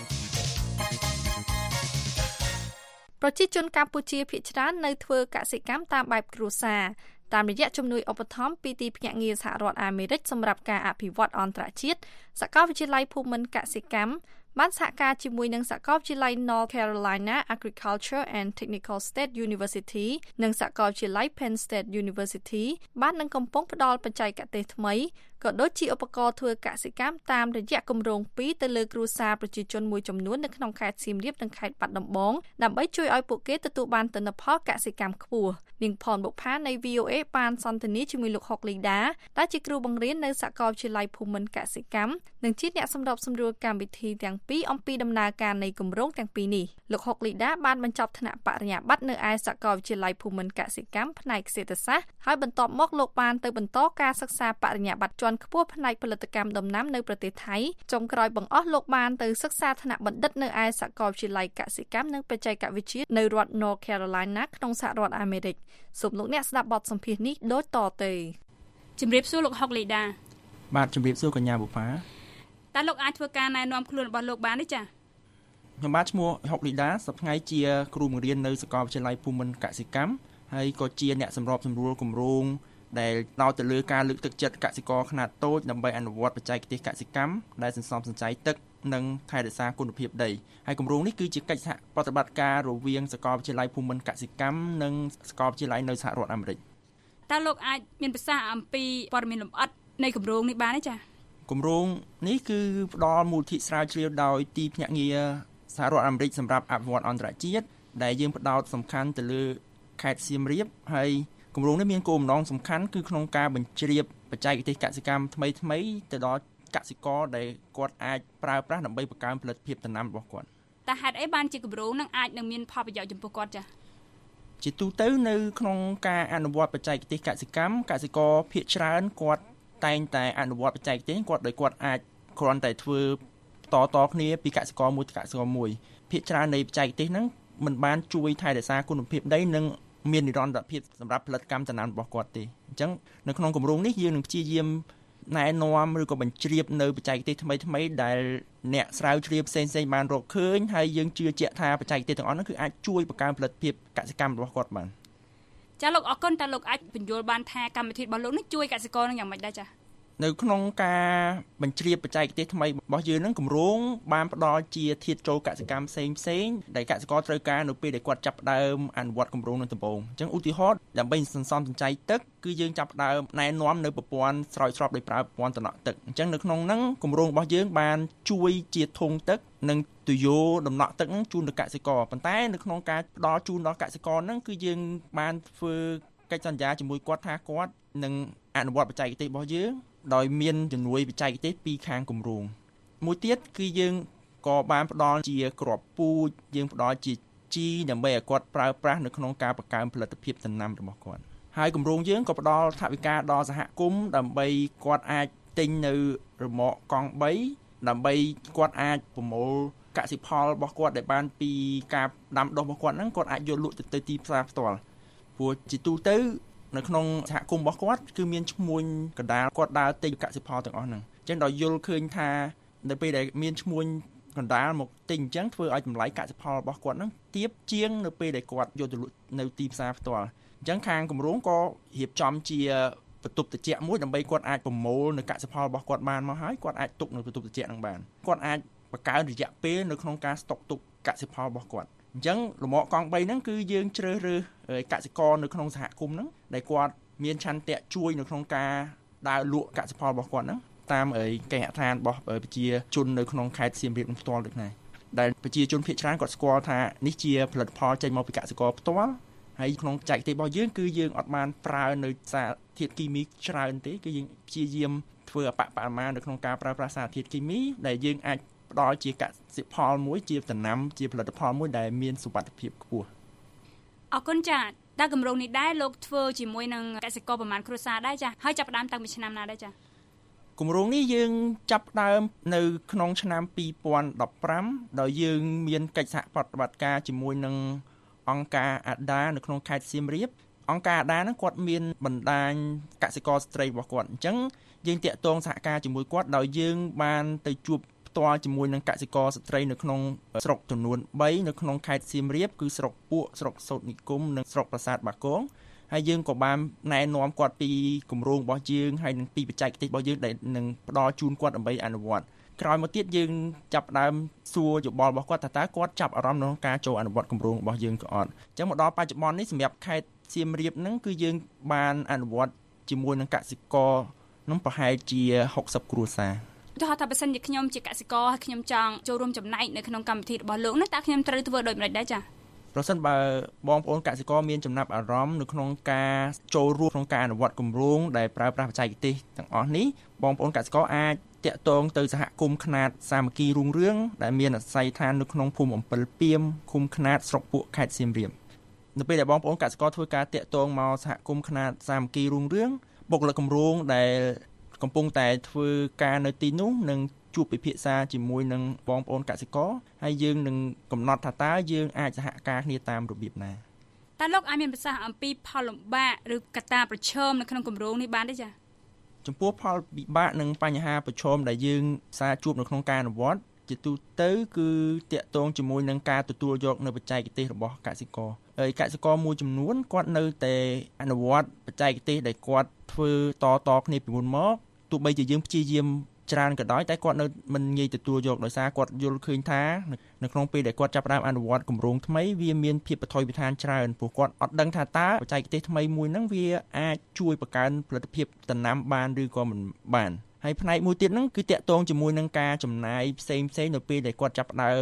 ប្រជាជនកម្ពុជាភាគច្រើននៅធ្វើកសិកម្មតាមបែបគ្រួសារតាមរយៈជំនួយឧបត្ថម្ភពីទីភ្នាក់ងារសហរដ្ឋអាមេរិកសម្រាប់ការអភិវឌ្ឍអន្តរជាតិសាកលវិទ្យាល័យភូមិន្ទកសិកម្មបានសហការជាមួយនឹងសាកលវិទ្យាល័យ North Carolina Agriculture and Technical State University និងសាកលវិទ្យាល័យ Penn State University បាននឹងកំពុងផ្ដល់បច្ចេកទេសថ្មីក៏ដូចជាឧបករណ៍ធ្វើកសិកម្មតាមរយៈគម្រោងពីរទៅលើគ្រួសារប្រជាជនមួយចំនួននៅក្នុងខេត្តសៀមរាបនិងខេត្តបាត់ដំបងដើម្បីជួយឲ្យពួកគេទទួលបានទិន្នផលកសិកម្មខ្ពស់នាងផនបុប្ផានៃ វី អូ អេ បានសន្ទនាជាមួយលោកហុកលីដាដែលជាគ្រូបង្រៀននៅសាកលវិទ្យាល័យភូមិន្ទកសិកម្មនិងជាអ្នកសម្របសម្រួលកម្មវិធីទាំងពីរអំពីដំណើរការនៃគម្រោងទាំងពីរនេះលោកហុកលីដាបានបញ្ចប់ថ្នាក់បរិញ្ញាបត្រនៅឯសាកលវិទ្យាល័យភូមិន្ទកសិកម្មផ្នែកសេដ្ឋសាស្ត្រហើយបន្ទាប់មកលោកបានទៅបន្តការសិក្សាបរិញ្ញាបត្រជាន់ខ្ពស់ផ្នែកផលិតកម្មដំណាំនៅប្រទេសថៃចុងក្រោយបង្អស់លោកបានទៅសិក្សាថ្នាក់បណ្ឌិតនៅឯសាកលវិទ្យាល័យកសិកម្មនិងបច្ចេកវិទ្យានៅរដ្ឋ North Carolina ក្នុងសហរដ្ឋអាមេរិកសូមលោកអ្នកស្ដាប់បទសម្ភាសន៍នេះដូចតទៅជំរាបសួរលោកហុកលីដាបាទជំរាបសួរកញ្ញាបុប្ផាតើលោកអាចធ្វើការណែនាំខ្លួនរបស់លោកបានទេចា៎ខ្ញុំបាទឈ្មោះហុកលីដាសប្តាហ៍ថ្ងៃជាគ្រូបង្រៀននៅសាកលវិទ្យាល័យភូមិន្ទកសិកម្មហើយក៏ជាអ្នកសម្របសម្រួលគម្រោងដែលដោតទៅលើការលើកទឹកចិត្តកសិករខ្នាតតូចដើម្បីអនុវត្តបច្ចេកទេសកសិកម្មដែលសន្សំសំចៃទឹកនិងថែរក្សាគុណភាពដីហើយគម្រោងនេះគឺជាកិច្ចសហប្រតិបត្តិការរវាងសាកលវិទ្យាល័យភូមិន្ទកសិកម្មនិងសាកលវិទ្យាល័យនៅសហរដ្ឋអាមេរិកតើលោកអាចមានប្រសាសន៍អំពីព័ត៌មានលម្អិតនៃគម្រោងនេះបានទេចា៎គម្រោងនេះគឺផ្ដល់មូលនិធិស្រាវជ្រាវដោយទីភ្នាក់ងារសហរដ្ឋអាមេរិកសម្រាប់អភិវឌ្ឍអន្តរជាតិដែលយើងផ្ដោតសំខាន់ទៅលើខេត្តសៀមរាបហើយគម្រោងនេះមានគោលបំណងសំខាន់គឺក្នុងការបញ្ជ្រាបបច្ចេកទេសកសិកម្មថ្មីថ្មីទៅដល់កសិករដែលគាត់អាចប្រើប្រាស់ដើម្បីបង្កើនផលិតភាពដំណាំរបស់គាត់តើហេតុអីបានជាគម្រោងនឹងអាចនឹងមានផលប្រយោជន៍ចំពោះគាត់ចា៎ជាទូទៅនៅក្នុងការអនុវត្តបច្ចេកទេសកសិកម្មកសិករភាគច្រើនគាត់តែងតែអនុវត្តបច្ចេកទេសគាត់ដោយគាត់អាចគ្រាន់តែធ្វើតតគ្នាពីកសិករមួយទៅកសិករមួយភាគច្រើននៃបច្ចេកទេសហ្នឹងមិនបានជួយថែរក្សាគុណភាពដីនិងមាននិរន្តរភាពសម្រាប់ផលិតកម្មដំណាំរបស់គាត់ទេអញ្ចឹងនៅក្នុងគម្រោងនេះយើងនឹងព្យាយាមណែនាំឬក៏បញ្ជ្រាបនៅបច្ចេកទេសថ្មីថ្មីដែលអ្នកស្រាវជ្រាវផ្សេងផ្សេងបានរកឃើញហើយយើងជឿជាក់ថាបច្ចេកទេសទាំងអស់នោះគឺអាចជួយបង្កើនផលិតភាពកសិកម្មរបស់គាត់បានចាលោកអរគុណតើលោកអាចបញ្យល់បានថាកម្មវិធីរបស់លោកនេះជួយកសិករនឹងយ៉ាងម៉េចដែរចានៅក្នុងការបញ្ជ្រាបបច្ចេកទេសថ្មីរបស់យើងនឹងគម្រោងបានផ្ដល់ជាធាតុចូលកសិកម្មផ្សេងផ្សេងដែលកសិករត្រូវការនៅពេលដែលគាត់ចាប់ផ្ដើមអនុវត្តគម្រោងនឹងដំបូងអញ្ចឹងឧទាហរណ៍ដើម្បីសន្សំសំចៃទឹកគឺយើងចាប់ផ្ដើមណែនាំនៅប្រព័ន្ធស្រោចស្រពដោយប្រើប្រព័ន្ធតំណក់ទឹកអញ្ចឹងនៅក្នុងហ្នឹងគម្រោងរបស់យើងបានជួយជាធុងទឹកនិងទុយោដំណក់ទឹកហ្នឹងជូនដល់កសិករប៉ុន្តែនៅក្នុងការផ្ដល់ជូនដល់កសិករហ្នឹងគឺយើងបានធ្វើកិច្ចសន្យាជាមួយគាត់ថាគាត់នឹងអនុវត្តបច្ចេកទេសរបស់យើងដោយមានជំនួយបច្ចេកទេសពីខាងគម្រោងមួយទៀតគឺយើងក៏បានផ្ដល់ជាគ្រាប់ពូជយើងផ្ដល់ជាជីដើម្បីឲ្យគាត់ប្រើប្រាស់នៅក្នុងការបង្កើនផលិតភាពដំណាំរបស់គាត់ហើយគម្រោងយើងក៏ផ្ដល់ថវិកាដល់សហគមន៍ដើម្បីគាត់អាចទិញនៅរមាក់កង់បីដើម្បីគាត់អាចប្រមូលកសិផលរបស់គាត់ដែលបានពីការដាំដុះរបស់គាត់ហ្នឹងគាត់អាចយកលក់ទៅទីផ្សារផ្ទាល់ព្រោះជាទូទៅនៅក្នុងសហគមន៍របស់គាត់គឺមានឈ្មួញកណ្ដាលគាត់ដើរទិញកសិផលទាំងអស់ហ្នឹងអញ្ចឹងដល់យល់ឃើញថានៅពេលដែលមានឈ្មួញកណ្ដាលមកទិញអញ្ចឹងធ្វើឲ្យតម្លៃកសិផលរបស់គាត់ហ្នឹងទាបជាងនៅពេលដែលគាត់យកទៅលក់នៅទីផ្សារផ្ទាល់អញ្ចឹងខាងគម្រោងក៏រៀបចំជាបន្ទប់ត្រជាក់មួយដើម្បីគាត់អាចប្រមូលនៅកសិផលរបស់គាត់បានមកហើយគាត់អាចទុកនៅបន្ទប់ត្រជាក់ហ្នឹងបានគាត់អាចបង្កើនរយៈពេលនៅក្នុងការស្តុកទុកកសិផលរបស់គាត់អញ្ចឹងលំអកង់បីហ្នឹងគឺយើងជ្រើសរើសកសិករនៅក្នុងសហគមន៍ហ្នឹងដែលគាត់មានឆន្ទៈជួយនៅក្នុងការដើរលក់កសិផលរបស់គាត់ហ្នឹងតាមគេហដ្ឋានរបស់ប្រជាជននៅក្នុងខេត្តសៀមរាបនឹងផ្ទាល់ដូចនេះដែលប្រជាជនភាគច្រើនគាត់ស្គាល់ថានេះជាផលិតផលចេញមកពីកសិករផ្ទាល់ហើយក្នុងបច្ចេកទេសរបស់យើងគឺយើងអត់បានប្រើនៅសារធាតុគីមីច្រើនទេគឺយើងព្យាយាមធ្វើអបបរមានៅក្នុងការប្រើប្រាស់សារធាតុគីមីដែលយើងអាចផ្ដល់ជាកសិផលមួយជាដំណាំជាផលិតផលមួយដែលមានសុវត្ថិភាពខ្ពស់អរគុណចា៎តើគម្រោងនេះដែរលោកធ្វើជាមួយនឹងកសិករប្រមាណគ្រួសារដែរចា៎ហើយចាប់ផ្ដើមតាំងពីឆ្នាំណាដែរចា៎គម្រោងនេះយើងចាប់ផ្ដើមនៅក្នុងឆ្នាំពីរពាន់ដប់ប្រាំដោយយើងមានកិច្ចសហប្រតិបត្តិការជាមួយនឹងអង្គការអាដានៅក្នុងខេត្តសៀមរាបអង្គការអាដាហ្នឹងគាត់មានបណ្ដាញកសិករស្ត្រីរបស់គាត់អញ្ចឹងយើងតាក់ទងសហការជាមួយគាត់ដោយយើងបានទៅជួបផ្ទាល់ជាមួយនឹងកសិករស្ត្រីនៅក្នុងស្រុកចំនួនបីនៅក្នុងខេត្តសៀមរាបគឺស្រុកពួកស្រុកសូត្រនិគមនិងស្រុកប្រាសាទបាគងហើយយើងក៏បានណែនាំគាត់ពីគម្រោងរបស់យើងហើយនិងពីបច្ចេកទេសរបស់យើងដែលនឹងផ្ដល់ជូនគាត់ដើម្បីអនុវត្តក្រោយមកទៀតយើងចាប់ផ្ដើមសួរយោបល់របស់គាត់ថាតើគាត់ចាប់អារម្មណ៍ក្នុងការចូលអនុវត្តគម្រោងរបស់យើងក៏អត់អញ្ចឹងមកដល់បច្ចុប្បន្ននេះសម្រាប់ខេត្តសៀមរាបហ្នឹងគឺយើងបានអនុវត្តជាមួយនឹងកសិករនឹងប្រហែលជាហុកសិបគ្រួសារទោះថាបើសិនជាខ្ញុំជាកសិករហើយខ្ញុំចង់ចូលរួមចំណែកនៅក្នុងកម្មវិធីរបស់លោកនោះតើខ្ញុំត្រូវធ្វើដូចម្តេចដែរចា៎ប្រសិនបើបងប្អូនកសិករមានចំណាប់អារម្មណ៍នៅក្នុងការចូលរួមក្នុងការអនុវត្តគម្រោងដែលប្រើប្រាស់បច្ចេកទេសទាំងអស់នេះបងប្អូនកសិករអាចតាក់ទងទៅសហគមន៍ខ្នាតសាមគ្គីរុងរឿងដែលមានអាស័យដ្ឋាននៅក្នុងភូមិអំពិលពីមឃុំខ្នាតស្រុកពួកខេត្តសៀមរាបនៅពេលដែលបងប្អូនកសិករធ្វើការតាក់ទងមកសហគមន៍ខ្នាតសាមគ្គីរុងរឿងបុគ្គលិកគម្រោងដែលកំពុងតែធ្វើការនៅទីនោះនឹងជួបពិភាក្សាជាមួយនឹងបងប្អូនកសិករហើយយើងនឹងកំណត់ថាតើយើងអាចសហការគ្នាតាមរបៀបណាតើលោកអាចមានប្រសាសន៍អំពីផលលំបាកឬកត្តាប្រឈមនៅក្នុងគម្រោងនេះបានទេចា៎ចំពោះផលវិបាកនិងបញ្ហាប្រឈមដែលយើងសារជួបនៅក្នុងការអនុវត្តជាទូទៅគឺតាក់ទងជាមួយនឹងការទទួលយកនៅបច្ចេកទេសរបស់កសិករហើយកសិករមួយចំនួនគាត់នៅតែអនុវត្តបច្ចេកទេសដែលគាត់ធ្វើតតគ្នាពីមុនមកទោះបីជាយើងព្យាយាមច្រើនក៏ដោយតែគាត់នៅមិនងាយទទួលយកដោយសារគាត់យល់ឃើញថានៅក្នុងពេលដែលគាត់ចាប់ផ្ដើមអនុវត្តគម្រោងថ្មីវាមានភាពបថុយបឋានច្រើនព្រោះគាត់អត់ដឹងថាតើបច្ចេកទេសថ្មីមួយហ្នឹងវាអាចជួយបង្កើនផលិតភាពដំណាំបានឬក៏មិនបានហើយផ្នែកមួយទៀតហ្នឹងគឺតាក់ទងជាមួយនឹងការចំណាយផ្សេងផ្សេងនៅពេលដែលគាត់ចាប់ផ្ដើម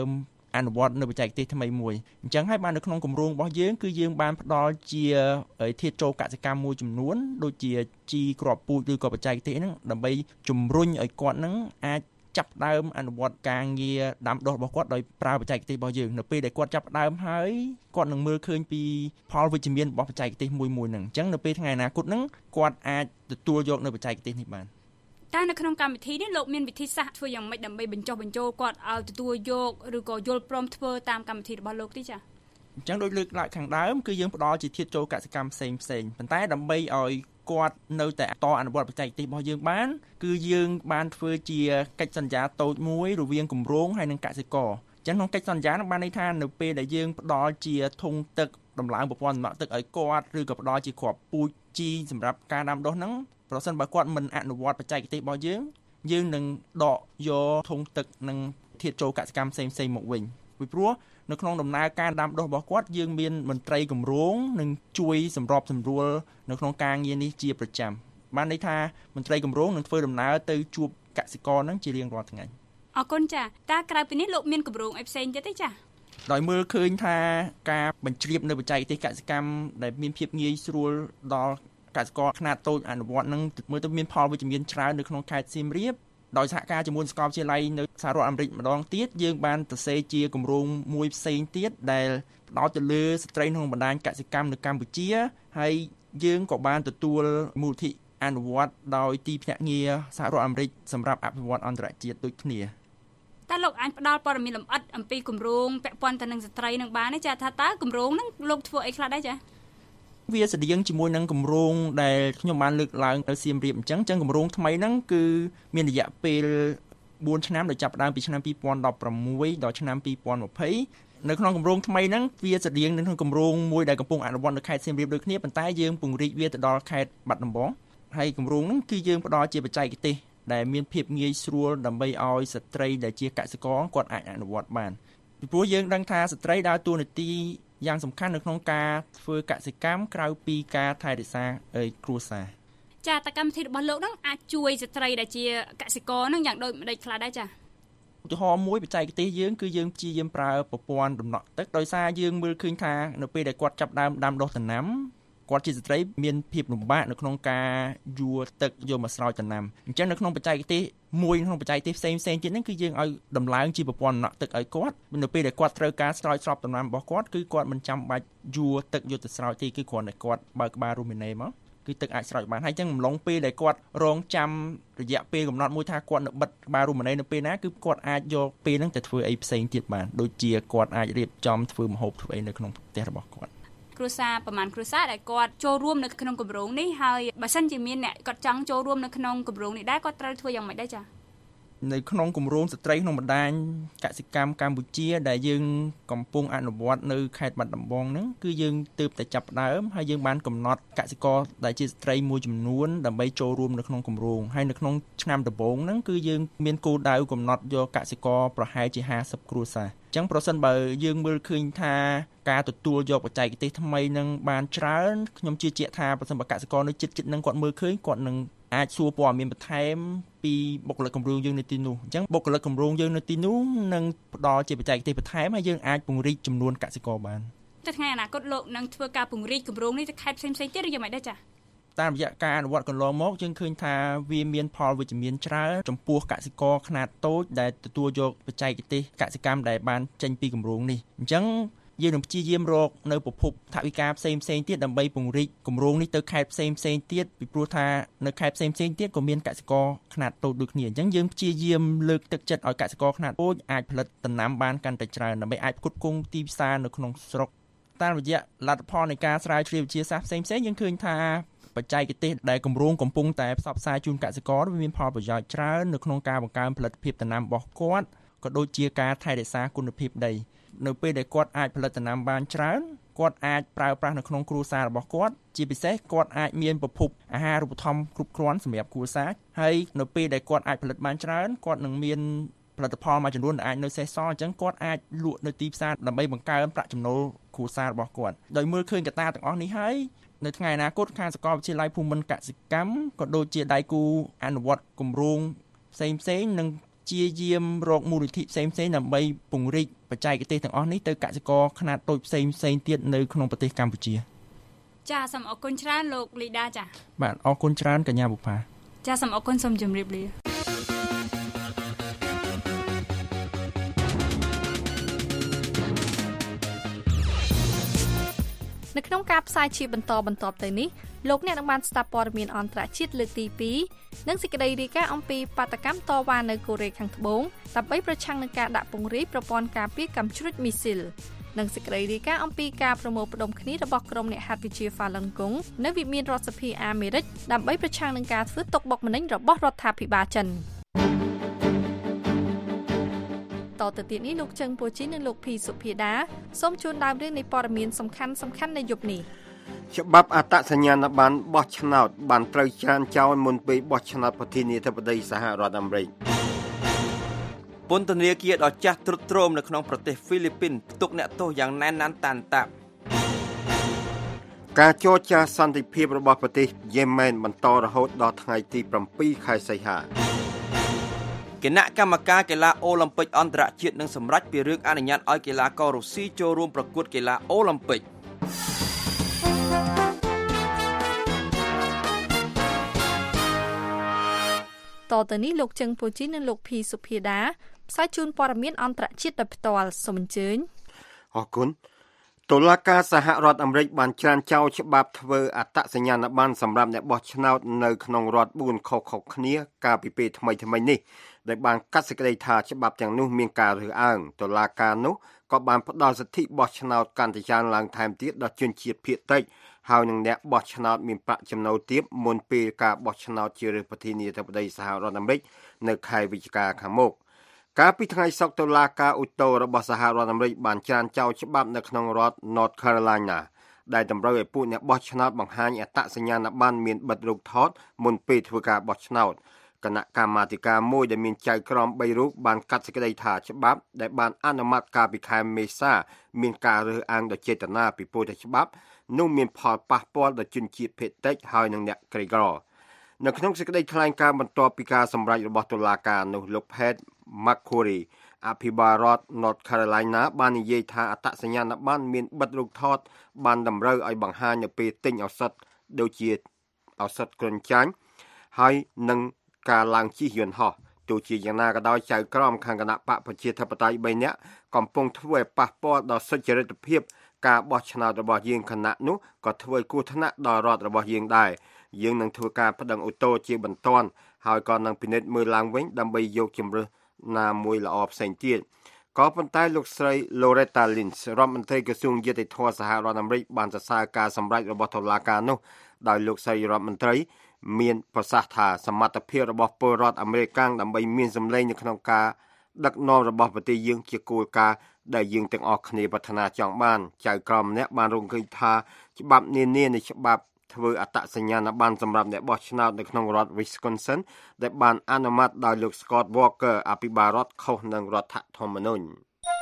អនុវត្តនៅបច្ចេកទេសថ្មីមួយអញ្ចឹងហើយបាននៅក្នុងគម្រោងរបស់យើងគឺយើងបានផ្ដល់ជាធាតុចូលកសិកម្មមួយចំនួនដូចជាជីគ្រាប់ពូជឬក៏បច្ចេកទេសហ្នឹងដើម្បីជំរុញឲ្យគាត់ហ្នឹងអាចចាប់ដើមអនុវត្តការងារដាំដុះរបស់គាត់ដោយប្រើបច្ចេកទេសរបស់យើងនៅពេលដែលគាត់ចាប់ដើមហើយគាត់នឹងមើលឃើញពីផលវិជ្ជមានរបស់បច្ចេកទេសមួយមួយហ្នឹងអញ្ចឹងនៅពេលថ្ងៃអនាគតហ្នឹងគាត់អាចទទួលយកនៅបច្ចេកទេសនេះបានតែនៅក្នុងកម្មវិធីនេះលោកមានវិធីសាស្ត្រធ្វើយ៉ាងម៉េចដើម្បីបញ្ចុះបញ្ចូលគាត់ឲ្យទទួលយកឬក៏យល់ព្រមធ្វើតាមកម្មវិធីរបស់លោកទេចា៎អញ្ចឹងដូចលើកឡើងខាងដើមគឺយើងផ្ដល់ជាធាតុចូលកសិកម្មផ្សេងផ្សេងប៉ុន្តែដើម្បីឲ្យគាត់នៅតែតអនុវត្តបច្ចេកទេសរបស់យើងបានគឺយើងបានធ្វើជាកិច្ចសន្យាតូចមួយរវាងគម្រោងហើយនិងកសិករអញ្ចឹងក្នុងកិច្ចសន្យានោះបានន័យថានៅពេលដែលយើងផ្ដល់ជាធុងទឹកដំឡើងប្រព័ន្ធដំណក់ទឹកឲ្យគាត់ឬក៏ផ្ដល់ជាគ្រាប់ពូជជីសម្រាប់ការដាំដុះហ្នឹងប្រសិនបើគាត់មិនអនុវត្តបច្ចេកទេសរបស់យើងយើងនឹងដកយកធុងទឹកនិងធាតុចូលកសិកម្មផ្សេងផ្សេងមកវិញពីព្រោះនៅក្នុងដំណើរការដាំដុះរបស់គាត់យើងមានមន្ត្រីគម្រោងនិងជួយសម្របសម្រួលនៅក្នុងការងារនេះជាប្រចាំបានន័យថាមន្ត្រីគម្រោងនឹងធ្វើដំណើរទៅជួបកសិករនឹងជារៀងរាល់ថ្ងៃអរគុណចា៎តើក្រៅពីនេះលោកមានគម្រោងអីផ្សេងទៀតទេចា៎ដោយមើលឃើញថាការបញ្ជ្រាបនៅបច្ចេកទេសកសិកម្មដែលមានភាពងាយស្រួលដល់កសិករខ្នាតតូចអនុវត្តនឹងមើលទៅមានផលវិជ្ជមានច្រើននៅក្នុងខេត្តសៀមរាបដោយសហការជាមួយសាកលវិទ្យាល័យនៅសហរដ្ឋអាមេរិកម្ដងទៀតយើងបានទៅសេជាគម្រោងមួយផ្សេងទៀតដែលផ្ដោតទៅលើស្ត្រីក្នុងបណ្ដាញកសិកម្មនៅកម្ពុជាហើយយើងក៏បានទទួលមូលនិធិអនុវត្តដោយទីភ្នាក់ងារសហរដ្ឋអាមេរិកសម្រាប់អភិវឌ្ឍអន្តរជាតិដូចគ្នាតើលោកអាចផ្ដល់ព័ត៌មានលម្អិតអំពីគម្រោងពាក់ព័ន្ធទៅនឹងស្ត្រីនឹងបានទេចាថាតើគម្រោងហ្នឹងលោកធ្វើអីខ្លះដែរចាវាស្តៀងជាមួយនឹងគម្រោងដែលខ្ញុំបានលើកឡើងនៅសៀមរាបអញ្ចឹងអញ្ចឹងគម្រោងថ្មីហ្នឹងគឺមានរយៈពេលបួនឆ្នាំដែលចាប់ផ្ដើមពីឆ្នាំពីរពាន់ដប់ប្រាំមួយដល់ឆ្នាំពីរពាន់ម្ភៃនៅក្នុងគម្រោងថ្មីហ្នឹងវាស្តៀងនឹងគម្រោងមួយដែលកំពុងអនុវត្តនៅខេត្តសៀមរាបដូចគ្នាប៉ុន្តែយើងពង្រីកវាទៅដល់ខេត្តបាត់ដំបងហើយគម្រោងហ្នឹងគឺយើងផ្ដល់ជាបច្ចេកទេសដែលមានភាពងាយស្រួលដើម្បីឲ្យស្ត្រីដែលជាកសិករគាត់អាចអនុវត្តបានពីព្រោះយើងដឹងថាស្ត្រីដើរតួនាទីយ៉ាងសំខាន់នៅក្នុងការធ្វើកសិកម្មក្រៅពីការថែរក្សាគ្រួសារចាតកម្មវិធីរបស់លោកហ្នឹងអាចជួយស្ត្រីដែលជាកសិករហ្នឹងយ៉ាងដូចម្ដេចខ្លះដែរចាឧទាហរណ៍មួយបច្ចេកទេសយើងគឺយើងព្យាយាមប្រើប្រព័ន្ធដំណក់ទឹកដោយសារយើងមើលឃើញថានៅពេលដែលគាត់ចាប់ដើមដាំដុះដំណាំគាត់ជាស្ត្រីមានភាពលំបាកនៅក្នុងការយួរទឹកយកមកស្រោចដំណាំអញ្ចឹងនៅក្នុងបច្ចេកទេសមួយក្នុងបច្ចេកទេសផ្សេងផ្សេងទៀតហ្នឹងគឺយើងឲ្យដំឡើងជាប្រព័ន្ធដំណក់ទឹកឲ្យគាត់នៅពេលដែលគាត់ត្រូវការស្រោចស្រពដំណាំរបស់គាត់គឺគាត់មិនចាំបាច់យួរទឹកយកទៅស្រោចទេគឺគ្រាន់តែគាត់បើកក្បាលរូមីណេមកគឺទឹកអាចស្រោចបានហើយអញ្ចឹងអំឡុងពេលដែលគាត់រងចាំរយៈពេលកំណត់មួយថាគាត់នៅបិទក្បាលរូម៉ាណេនៅពេលណាគឺគាត់អាចយកពេលហ្នឹងទៅធ្វើអីផ្សេងទៀតបានដូចជាគាត់អាចរៀបចំធ្វើម្ហូបធ្វើអីនៅក្នុងផ្ទះរបស់គាត់គ្រួសារប្រហែលគ្រួសារដែលគាត់ចូលរួមនៅក្នុងគម្រោងនេះហើយបើសិនជាមានអ្នកគាត់ចង់ចូលរួមនៅក្នុងគម្រោងនេះដែរគាត់ត្រូវធ្វើយ៉ាងម៉េចដែរចា៎នៅក្នុងគម្រោងស្ត្រីក្នុងបណ្ដាញកសិកម្មកម្ពុជាដែលយើងកំពុងអនុវត្តនៅខេត្តបាត់ដំបងហ្នឹងគឺយើងទើបតែចាប់ផ្ដើមហើយយើងបានកំណត់កសិករដែលជាស្ត្រីមួយចំនួនដើម្បីចូលរួមនៅក្នុងគម្រោងហើយនៅក្នុងឆ្នាំដំបូងហ្នឹងគឺយើងមានគោលដៅកំណត់យកកសិករប្រហែលជាហាសិបគ្រួសារអញ្ចឹងប្រសិនបើយើងមើលឃើញថាការទទួលយកបច្ចេកទេសថ្មីនឹងបានច្រើនខ្ញុំជឿជាក់ថាប្រសិនបើកសិករនៅជិតៗនឹងគាត់មើលឃើញគាត់នឹងអាចសួរព័ត៌មានបន្ថែមពីបុគ្គលិកគម្រោងយើងនៅទីនោះអញ្ចឹងបុគ្គលិកគម្រោងយើងនៅទីនោះនឹងផ្ដល់ជាបច្ចេកទេសបន្ថែមហើយយើងអាចពង្រីកចំនួនកសិករបានតែថ្ងៃអនាគតលោកនឹងធ្វើការពង្រីកគម្រោងនេះទៅខេត្តផ្សេងៗទៀតឬយ៉ាងម៉េចដែរចា៎តាមរយៈការអនុវត្តកន្លងមកយើងឃើញថាវាមានផលវិជ្ជមានច្រើនចំពោះកសិករខ្នាតតូចដែលទទួលយកបច្ចេកទេសកសិកម្មដែលបានចេញពីគម្រោងនេះអញ្ចឹងយើងនឹងព្យាយាមរកនៅប្រភពថវិកាផ្សេងផ្សេងទៀតដើម្បីពង្រីកគម្រោងនេះទៅខេត្តផ្សេងផ្សេងទៀតពីព្រោះថានៅខេត្តផ្សេងផ្សេងទៀតក៏មានកសិករខ្នាតតូចដូចគ្នាអញ្ចឹងយើងព្យាយាមលើកទឹកចិត្តឲ្យកសិករខ្នាតតូចអាចផលិតដំណាំបានកាន់តែច្រើនដើម្បីអាចផ្គត់ផ្គង់ទីផ្សារនៅក្នុងស្រុកតាមរយៈលទ្ធផលនៃការស្រាវជ្រាវវិទ្យាសាស្ត្រផ្សេងផ្សេងយើងឃើញថាបច្ចេកទេសដែលគម្រោងកំពុងតែផ្សព្វផ្សាយជូនកសិករវាមានផលប្រយោជន៍ច្រើននៅក្នុងការបង្កើនផលិតភាពដំណាំរបស់គាត់ក៏ដូចជាការថែរក្សាគុណភាពដីនៅពេលដែលគាត់អាចផលិតដំណាំបានច្រើនគាត់អាចប្រើប្រាស់នៅក្នុងគ្រួសាររបស់គាត់ជាពិសេសគាត់អាចមានប្រភពអាហារូបត្ថម្ភគ្រប់គ្រាន់សម្រាប់គ្រួសារហើយនៅពេលដែលគាត់អាចផលិតបានច្រើនគាត់នឹងមានផលិតផលមួយចំនួនដែលអាចនៅសេសសល់អញ្ចឹងគាត់អាចលក់នៅទីផ្សារដើម្បីបង្កើនប្រាក់ចំណូលគ្រួសាររបស់គាត់ដោយមើលឃើញកត្តាទាំងអស់នេះហើយនៅថ្ងៃអនាគតខាងសាកលវិទ្យាល័យភូមិន្ទកសិកម្មក៏ដូចជាដៃគូអនុវត្តគម្រោងផ្សេងផ្សេងនឹងព្យាយាមរកមូលនិធិផ្សេងៗដើម្បីពង្រីកបច្ចេកទេសទាំងអស់នេះទៅកសិករខ្នាតតូចផ្សេងផ្សេងទៀតនៅក្នុងប្រទេសកម្ពុជាចាសូមអរគុណច្រើនលោកលីដាចាបាទអរគុណច្រើនកញ្ញាបុប្ផាចាសូមអរគុណសូមជម្រាបលានៅក្នុងការផ្សាយជាបន្តបន្ទាប់ទៅនេះលោកអ្នកនឹងបានស្ដាប់ព័ត៌មានអន្តរជាតិលើកទីពីរនិងសេចក្តីរាយការណ៍អំពីបាតកម្មតវ៉ានៅកូរ៉េខាងត្បូងដើម្បីប្រឆាំងនឹងការដាក់ពង្រាយប្រព័ន្ធការពារកាំជ្រួចមីស៊ីលនិងសេចក្តីរាយការណ៍អំពីការប្រមូលផ្ដុំគ្នារបស់ក្រុមអ្នកហាត់វិទ្យា Falun Gong នៅវិមានរដ្ឋសភាអាមេរិកដើម្បីប្រឆាំងនឹងការធ្វើទុកបុកម្នេញរបស់រដ្ឋាភិបាលចិនតទៅទៀតនេះលោកជឹងពូជីនិងលោកភីសុភាដាសូមជូនដើមរឿងនៃព័ត៌មានសំខាន់សំខាន់នៅយប់នេះច្បាប់អត្តសញ្ញាណប័ណ្ណបោះឆ្នោតបានត្រូវច្រានចោលមុនពេលបោះឆ្នោតប្រធានាធិបតីសហរដ្ឋអាមេរិកពន្ធនាគារដ៏ចាស់ទ្រុឌទ្រោមនៅក្នុងប្រទេសហ្វីលីពីនផ្ទុកអ្នកទោសយ៉ាងណែនណាន់តាន់តាប់ការចរចាសន្តិភាពរបស់ប្រទេសយេម៉ែនបន្តរហូតដល់ថ្ងៃទី7ខែសីហាគណៈកម្មការកីឡាអូឡ িম্প ិកអន្តរជាតិនឹងសម្រេចពីរឿងអនុញ្ញាតឲ្យកីឡាកររុស្ស៊ីចូលរួមប្រកួតកីឡាអូឡ িম্প ិកតទៅនេះលោកជឹងពូជីនិងលោកភីសុភាដាផ្សាយជូនព័ត៌មានអន្តរជាតិដោយផ្ទាល់សូមអញ្ជើញអរគុណតុលាការសហរដ្ឋអាមេរិកបានច្រានចោលច្បាប់ធ្វើអត្តសញ្ញាណប័ណ្ណសម្រាប់អ្នកបោះឆ្នោតនៅក្នុងរដ្ឋបួនខុសៗគ្នាកាលពីពេលថ្មីៗនេះដែលបានកាត់សេចក្តីថាច្បាប់ទាំងនោះមានការរើសអើងតុលាការនោះក៏បានផ្ដល់សិទ្ធិបោះឆ្នោតកាន់តែច្រើនឡើងថែមទៀតដល់ជនជាតិភាគតិចហើយនឹងអ្នកបោះឆ្នោតមានប្រាក់ចំណូលទាបមុនពេលការបោះឆ្នោតជ្រើសរើសប្រធានាធិបតីសហរដ្ឋអាមេរិកនៅខែវិច្ឆិកាខាងមុខកាលពីថ្ងៃសុក្រតុលាការឧទ្ធររបស់សហរដ្ឋអាមេរិកបានច្រានចោលច្បាប់នៅក្នុងរដ្ឋ North Carolina ដែលតម្រូវឲ្យពួកអ្នកបោះឆ្នោតបង្ហាញអត្តសញ្ញាណប័ណ្ណមានបិទរូបថតមុនពេលធ្វើការបោះឆ្នោតគណៈកម្មាធិការមួយដែលមានចៅក្រមបីរូបបានកាត់សេចក្តីថាច្បាប់ដែលបានអនុម័តកាលពីខែមេសាមានការរើសអើងដោយចេតនាពីព្រោះតែច្បាប់នោះមានផលប៉ះពាល់ដល់ជនជាតិភាគតិចហើយនិងអ្នកក្រីក្រនៅក្នុងសេចក្តីថ្លែងការណ៍បន្ទាប់ពីការសម្រេចរបស់តុលាការនោះលោក Pat McCrory អភិបាលរដ្ឋ North Carolina បាននិយាយថាអត្តសញ្ញាណប័ណ្ណមានបិទរូបថតបានតម្រូវឲ្យបង្ហាញនៅពេលទិញឱសថដូចជាឱសថគ្រុនចាញ់ហើយនឹងការឡើងជិះយន្តហោះទោះជាយ៉ាងណាក៏ដោយចៅក្រមខាងគណៈបកប្រជាធិបតេយ្យបីនាក់កំពុងធ្វើឲ្យប៉ះពាល់ដល់សុចរិតភាពការបោះឆ្នោតរបស់យើងគណៈនោះក៏ធ្វើឲ្យគ្រោះថ្នាក់ដល់រដ្ឋរបស់យើងដែរយើងនឹងធ្វើការប្តឹងឧទ្ធរជាបន្ទាន់ហើយក៏នឹងពិនិត្យមើលឡើងវិញដើម្បីយកជំរើសណាមួយល្អផ្សេងទៀតក៏ប៉ុន្តែលោកស្រី Loretta Lynch រដ្ឋមន្ត្រីក្រសួងយុតិធម៌សហរដ្ឋអាមេរិកបានសរសើរការសម្រេចរបស់តុលាការនោះដោយលោកស្រីរដ្ឋមន្ត្រីមានប្រសាសន៍ថាសមត្ថភាពរបស់ពលរដ្ឋអាមេរិកដើម្បីមានសម្លេងនៅក្នុងការដឹកនាំរបស់ប្រទេសយើងជាគោលការណ៍ដែលយើងទាំងអស់គ្នាប្រាថ្នាចង់បានចៅក្រមម្នាក់បានរំលឹកថាច្បាប់នានានៃច្បាប់ធ្វើអត្តសញ្ញាណប័ណ្ណសម្រាប់អ្នកបោះឆ្នោតនៅក្នុងរដ្ឋ Wisconsin ដែលបានអនុម័តដោយលោក Scott Walker អភិបាលរដ្ឋខុសនឹងរដ្ឋធម្មនុញ្ញ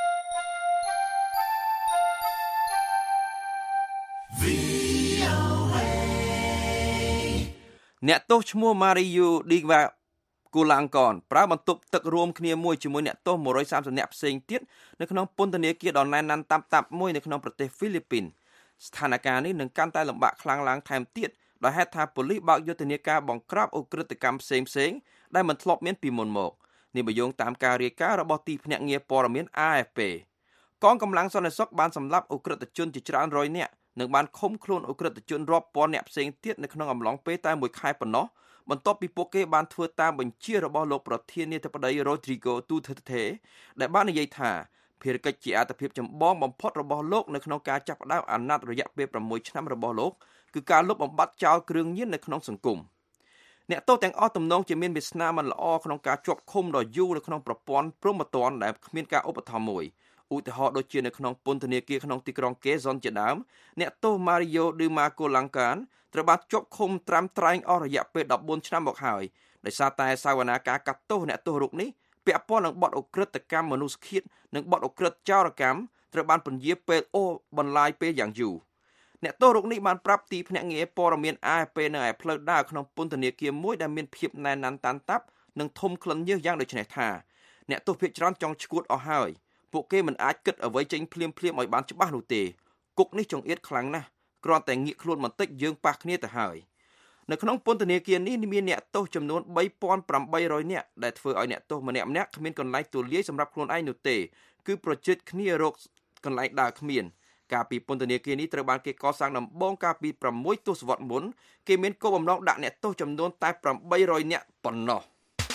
អ្នកទោសឈ្មោះ Mario Diva Kulankon ប្រើបន្ទប់ទឹករួមគ្នាមួយជាមួយអ្នកទោសmột trăm ba mươiនាក់ផ្សេងទៀតនៅក្នុងពន្ធនាគារដ៏ណែនណាន់តាប់តាប់មួយនៅក្នុងប្រទេសហ្វីលីពីនស្ថានភាពនេះនឹងកាន់តែលំបាកខ្លាំងឡើងថែមទៀតដោយហេតុថាប៉ូលីសបើកយុទ្ធនាការបង្ក្រាបឧក្រិដ្ឋកម្មផ្សេងផ្សេងដែលមិនធ្លាប់មានពីមុនមកនេះបើយោងតាមការរាយការណ៍របស់ទីភ្នាក់ងារព័ត៌មាន A F P កងកម្លាំងសន្តិសុខបានសម្លាប់ឧក្រិដ្ឋជនជាច្រើនរយនាក់និងបានឃុំខ្លួនឧក្រិដ្ឋជនរាប់ពាន់នាក់ផ្សេងទៀតនៅក្នុងអំឡុងពេលតែមួយខែប៉ុណ្ណោះបន្ទាប់ពីពួកគេបានធ្វើតាមបញ្ជារបស់លោកប្រធានាធិបតី Rodrigo Duterte ដែលបាននិយាយថាភារកិច្ចជាអត្ថប្រយោជន៍ចម្បងបំផុតរបស់លោកនៅក្នុងការចាប់ផ្ដើមអាណត្តិរយៈពេល6ឆ្នាំរបស់លោកគឺការលុបបំបាត់ចោលគ្រឿងញៀននៅក្នុងសង្គមអ្នកទោសទាំងអស់ទំនងជាមានវាសនាមិនល្អក្នុងការជាប់ឃុំដ៏យូរនៅក្នុងប្រព័ន្ធព្រហ្មទណ្ឌដែលគ្មានការឧបត្ថម្ភមួយឧទាហរណ៍ដូចជានៅក្នុងពន្ធនាគារក្នុងទីក្រុងកេហ្សុនជាដើមអ្នកទោស Mario Dima Kulankon ត្រូវបានជាប់ឃុំត្រាំត្រែងអស់រយៈពេល14ឆ្នាំមកហើយដោយសារតែសាវនាការកាត់ទោសអ្នកទោសរូបនេះពាក់ព័ន្ធនឹងបទឧក្រិដ្ឋកម្មមនុស្សឃាតនិងបទឧក្រិដ្ឋចោរកម្មត្រូវបានពន្យាពេលអូបន្លាយពេលយ៉ាងយូរអ្នកទោសរូបនេះបានប្រាប់ទីភ្នាក់ងារព័ត៌មាន A F P នៅឯផ្លូវដើរក្នុងពន្ធនាគារមួយដែលមានភាពណែនណាន់តាន់តាប់និងធំក្លិនញើសយ៉ាងដូចនេះថាអ្នកទោសភាគច្រើនចង់ឈួតអស់ហើយពួកគេមិនអាចគិតអ្វីចេញភ្លាមភ្លាមឲ្យបានច្បាស់នោះទេគុកនេះចង្អៀតខ្លាំងណាស់គ្រាន់តែងាកខ្លួនបន្តិចយើងប៉ះគ្នាទៅហើយនៅក្នុងពន្ធនាគារនេះមានអ្នកទោសចំនួនបីពាន់ប្រាំបីរយនាក់ដែលធ្វើឲ្យអ្នកទោសម្នាក់ម្នាក់គ្មានកន្លែងទូលាយសម្រាប់ខ្លួនឯងនោះទេគឺប្រជិតគ្នារកកន្លែងដើរគ្មានកាលពីពន្ធនាគារនេះត្រូវបានគេកសាងដំបូងកាលពីប្រាំមួយទសវត្សរ៍មុនគេមានគោលបំណងដាក់អ្នកទោសចំនួនតែប្រាំបីរយនាក់ប៉ុណ្ណោះ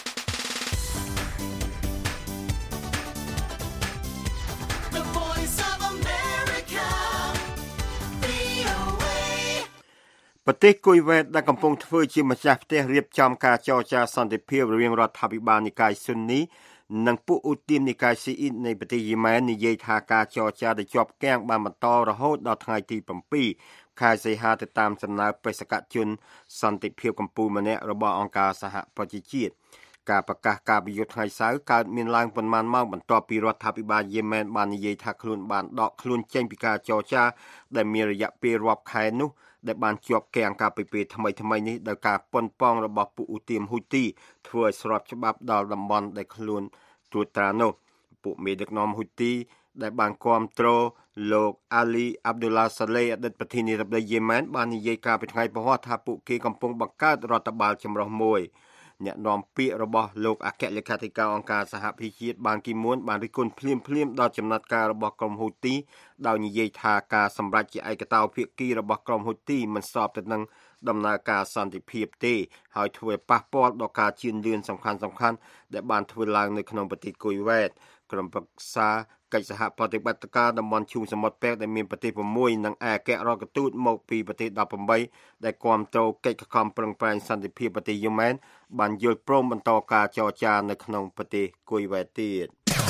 ប្រទេសគុយវ៉េតដែលកំពុងធ្វើជាម្ចាស់ផ្ទះរៀបចំការចរចាសន្តិភាពរវាងរដ្ឋាភិបាលនិកាយស៊ុននីនិងពួកឧទាមនិកាយស៊ីអ៊ីតនៃប្រទេសយេម៉ែននិយាយថាការចរចាដែលជាប់គាំងបានបន្តរហូតដល់ថ្ងៃទីប្រាំពីរខែសីហាទៅតាមសំណើបេសកជនសន្តិភាពកម្ពុជាម្នាក់របស់អង្គការសហប្រជាជាតិការប្រកាសការពិយុទ្ធថ្ងៃសៅរ៍កើតមានឡើងប៉ុន្មានម៉ោងបន្ទាប់ពីរដ្ឋាភិបាលយេម៉ែនបាននិយាយថាខ្លួនបានដកខ្លួនចេញពីការចរចាដែលមានរយៈពេលរាប់ខែនោះដែលបានជាប់គាំងកាលពីពេលថ្មីថ្មីនេះដោយការប៉ុនប៉ងរបស់ពួកឧទាមហ៊ូទីធ្វើឲ្យស្របច្បាប់ដល់តំបន់ដែលខ្លួនត្រួតត្រានោះពួកមេដឹកនាំហ៊ូទីដែលបានគាំទ្រលោកអាលីអាប់ឌុលឡាសាឡេអតីតប្រធានាធិបតីយេម៉ែនបាននិយាយកាលពីថ្ងៃពហុថាពួកគេកំពុងបង្កើតរដ្ឋបាលចម្រុះមួយអ្នកនាំពាក្យរបស់លោកអគ្គលេខាធិការអង្គការសហប្រជាជាតិបានគីមួនបានរិះគន់ភ្លាមភ្លាមដល់ចំណាត់ការរបស់ក្រុមហ៊ូទីដោយនិយាយថាការសម្រេចជាឯកតោភាគីរបស់ក្រុមហ៊ូទីមិនស្របទៅនឹងដំណើរការសន្តិភាពទេហើយធ្វើឲ្យប៉ះពាល់ដល់ការជឿនលឿនសំខាន់សំខាន់ដែលបានធ្វើឡើងនៅក្នុងប្រទេសគុយវ៉េតក្រុមប្រឹក្សាកិច្ចសហប្រតិបត្តិការតំបន់ឈូងសមុទ្រប៉ែកដែលមានប្រទេសប្រាំមួយនិងឯករដ្ឋកទូតមកពីប្រទេសដប់ប្រាំបីដែលគាំទ្រកិច្ចខំប្រឹងប្រែងសន្តិភាពប្រទេសយេម៉ែនបានយល់ព្រមបន្តការចរចានៅក្នុងប្រទេសគុយវ៉េតទៀត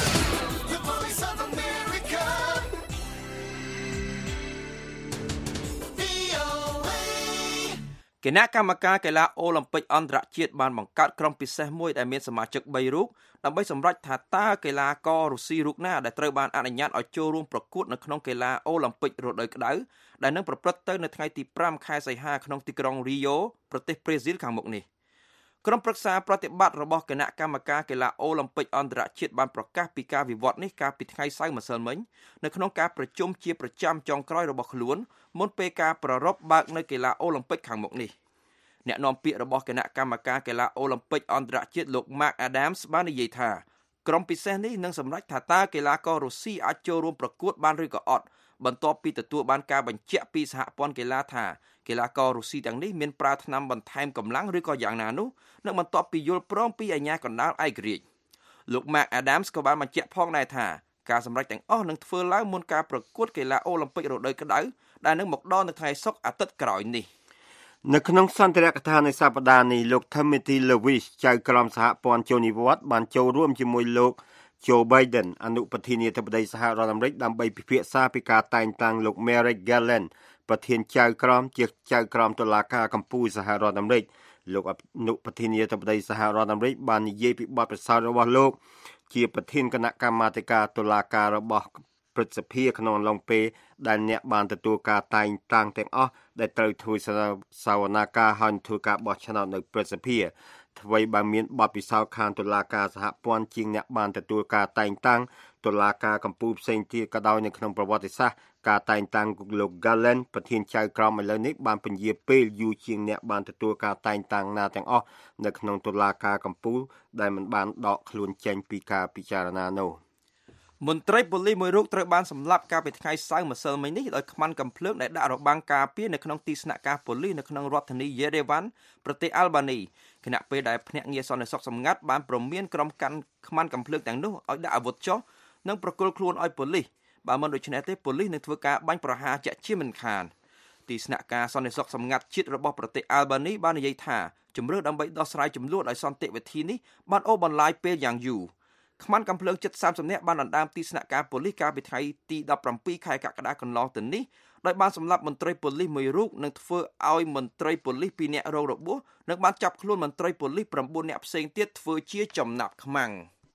គណៈកម្មការកីឡាអូឡ িম্প ិកអន្តរជាតិបានបង្កើតក្រុមពិសេសមួយដែលមានសមាជិកបីរូបដើម្បីសម្រេចថាតើកីឡាកររុស្ស៊ីរូបណាដែលត្រូវបានអនុញ្ញាតឲ្យចូលរួមប្រកួតនៅក្នុងកីឡាអូឡ িম্প ិករដូវក្តៅដែលនឹងប្រព្រឹត្តទៅនៅថ្ងៃទីប្រាំខែសីហាក្នុងទីក្រុងរីយ៉ូប្រទេសប្រេស៊ីលខាងមុខនេះក្រុមប្រឹក្សាប្រតិបត្តិរបស់គណៈកម្មការកីឡាអូឡ িম্প ិកអន្តរជាតិបានប្រកាសពីការវិវត្តនេះកាលពីថ្ងៃសៅរ៍ម្សិលមិញនៅក្នុងការប្រជុំជាប្រចាំចុងក្រោយរបស់ខ្លួនមុនពេលការប្រារព្ធបើកនៅកីឡាអូឡ িম্প ិកខាងមុខនេះអ្នកនាំពាក្យរបស់គណៈកម្មការកីឡាអូឡ িম্প ិកអន្តរជាតិលោក Mark Adams បាននិយាយថាក្រុមពិសេសនេះនឹងសម្រេចថាតើកីឡាកររុស្ស៊ីអាចចូលរួមប្រកួតបានឬក៏អត់បន្ទាប់ពីទទួលបានការបញ្ជាក់ពីសហព័ន្ធកីឡាថាកីឡាកររុស្ស៊ីទាំងនេះមានប្រើថ្នាំបន្ថែមកម្លាំងឬក៏យ៉ាងណានោះនឹងបន្ទាប់ពីយល់ព្រមពីអាជ្ញាកណ្ដាលឯករាជ្យលោក Mark Adams ក៏បានបញ្ជាក់ផងដែរថាការសម្រេចទាំងអស់នឹងធ្វើឡើងមុនការប្រកួតកីឡាអូឡ িম্প ិករដូវក្តៅដែលនឹងមកដល់នៅថ្ងៃសុក្រអាទិត្យក្រោយនេះនៅក្នុងសន្ទរកថានៃសប្តាហ៍នេះលោក Timothy Lewis ចៅក្រមសហព័ន្ធជូនីវ៉ាត់បានចូលរួមជាមួយលោក Joe Biden អនុប្រធានាធិបតីសហរដ្ឋអាមេរិកដើម្បីពិភាក្សាពីការតែងតាំងលោក Merrick Garland ប្រធានចៅក្រមជាចៅក្រមតុលាការកំពូលសហរដ្ឋអាមេរិកលោកអនុប្រធានាធិបតីសហរដ្ឋអាមេរិកបាននិយាយពីបទពិសោធន៍របស់លោកជាប្រធានគណៈកម្មាធិការតុលាការរបស់ព្រឹទ្ធសភាក្នុងអំឡុងពេលដែលអ្នកបានទទួលការតែងតាំងទាំងអស់ដែលត្រូវធ្វើសវនាការហើយធ្វើការបោះឆ្នោតនៅព្រឹទ្ធសភាអ្វីបើមានបទពិសោធន៍ខាងតុលាការសហព័ន្ធជាងអ្នកបានទទួលការតែងតាំងតុលាការកំពូលផ្សេងទៀតក៏ដោយនៅក្នុងប្រវត្តិសាស្ត្រការតែងតាំងលោក Garland ប្រធានចៅក្រមឥឡូវនេះបានពន្យាពេលយូរជាងអ្នកបានទទួលការតែងតាំងណាទាំងអស់នៅក្នុងតុលាការកំពូលដែលមិនបានដកខ្លួនចេញពីការពិចារណានោះមន្ត្រីប៉ូលីសមួយរូបត្រូវបានសម្លាប់កាលពីថ្ងៃសៅរ៍ម្សិលមិញនេះដោយខ្មាន់កាំភ្លើងដែលដាក់របាំងការពារនៅក្នុងទីស្នាក់ការប៉ូលីសនៅក្នុងរដ្ឋធានីយេរេវ៉ាន់ប្រទេសអាល់បានីខណៈពេលដែលភ្នាក់ងារសន្តិសុខសម្ងាត់បានព្រមានក្រុមកាន់ខ្មាន់កាំភ្លើងទាំងនោះឲ្យដាក់អាវុធចុះនិងប្រគល់ខ្លួនឲ្យប៉ូលីសបើមិនដូច្នេះទេប៉ូលីសនឹងធ្វើការបាញ់ប្រហារជាក់ជាមិនខានទីស្នាក់ការសន្តិសុខសម្ងាត់ជាតិរបស់ប្រទេសអាល់បានីបាននិយាយថាជំរឿនដើម្បីដោះស្រាយចំនួនដោយសន្តិវិធីនេះបានអូសបន្លាយពេលយ៉ាងយូរខ្មាន់កាំភ្លើងជិតសាមសិបនាក់បានដណ្ដើមទីស្នាក់ការប៉ូលីសកាលពីថ្ងៃទីដប់ប្រាំពីរខែកក្កដាកន្លងទៅនេះដោយបានសម្លាប់មន្ត្រីប៉ូលីសមួយរូបនិងធ្វើឲ្យមន្ត្រីប៉ូលីសពីរនាក់រងរបួសនិងបានចាប់ខ្លួនមន្ត្រីប៉ូលីសប្រាំបួននាក់ផ្សេងទៀតធ្វើជាចំណាប់ខ្មាំង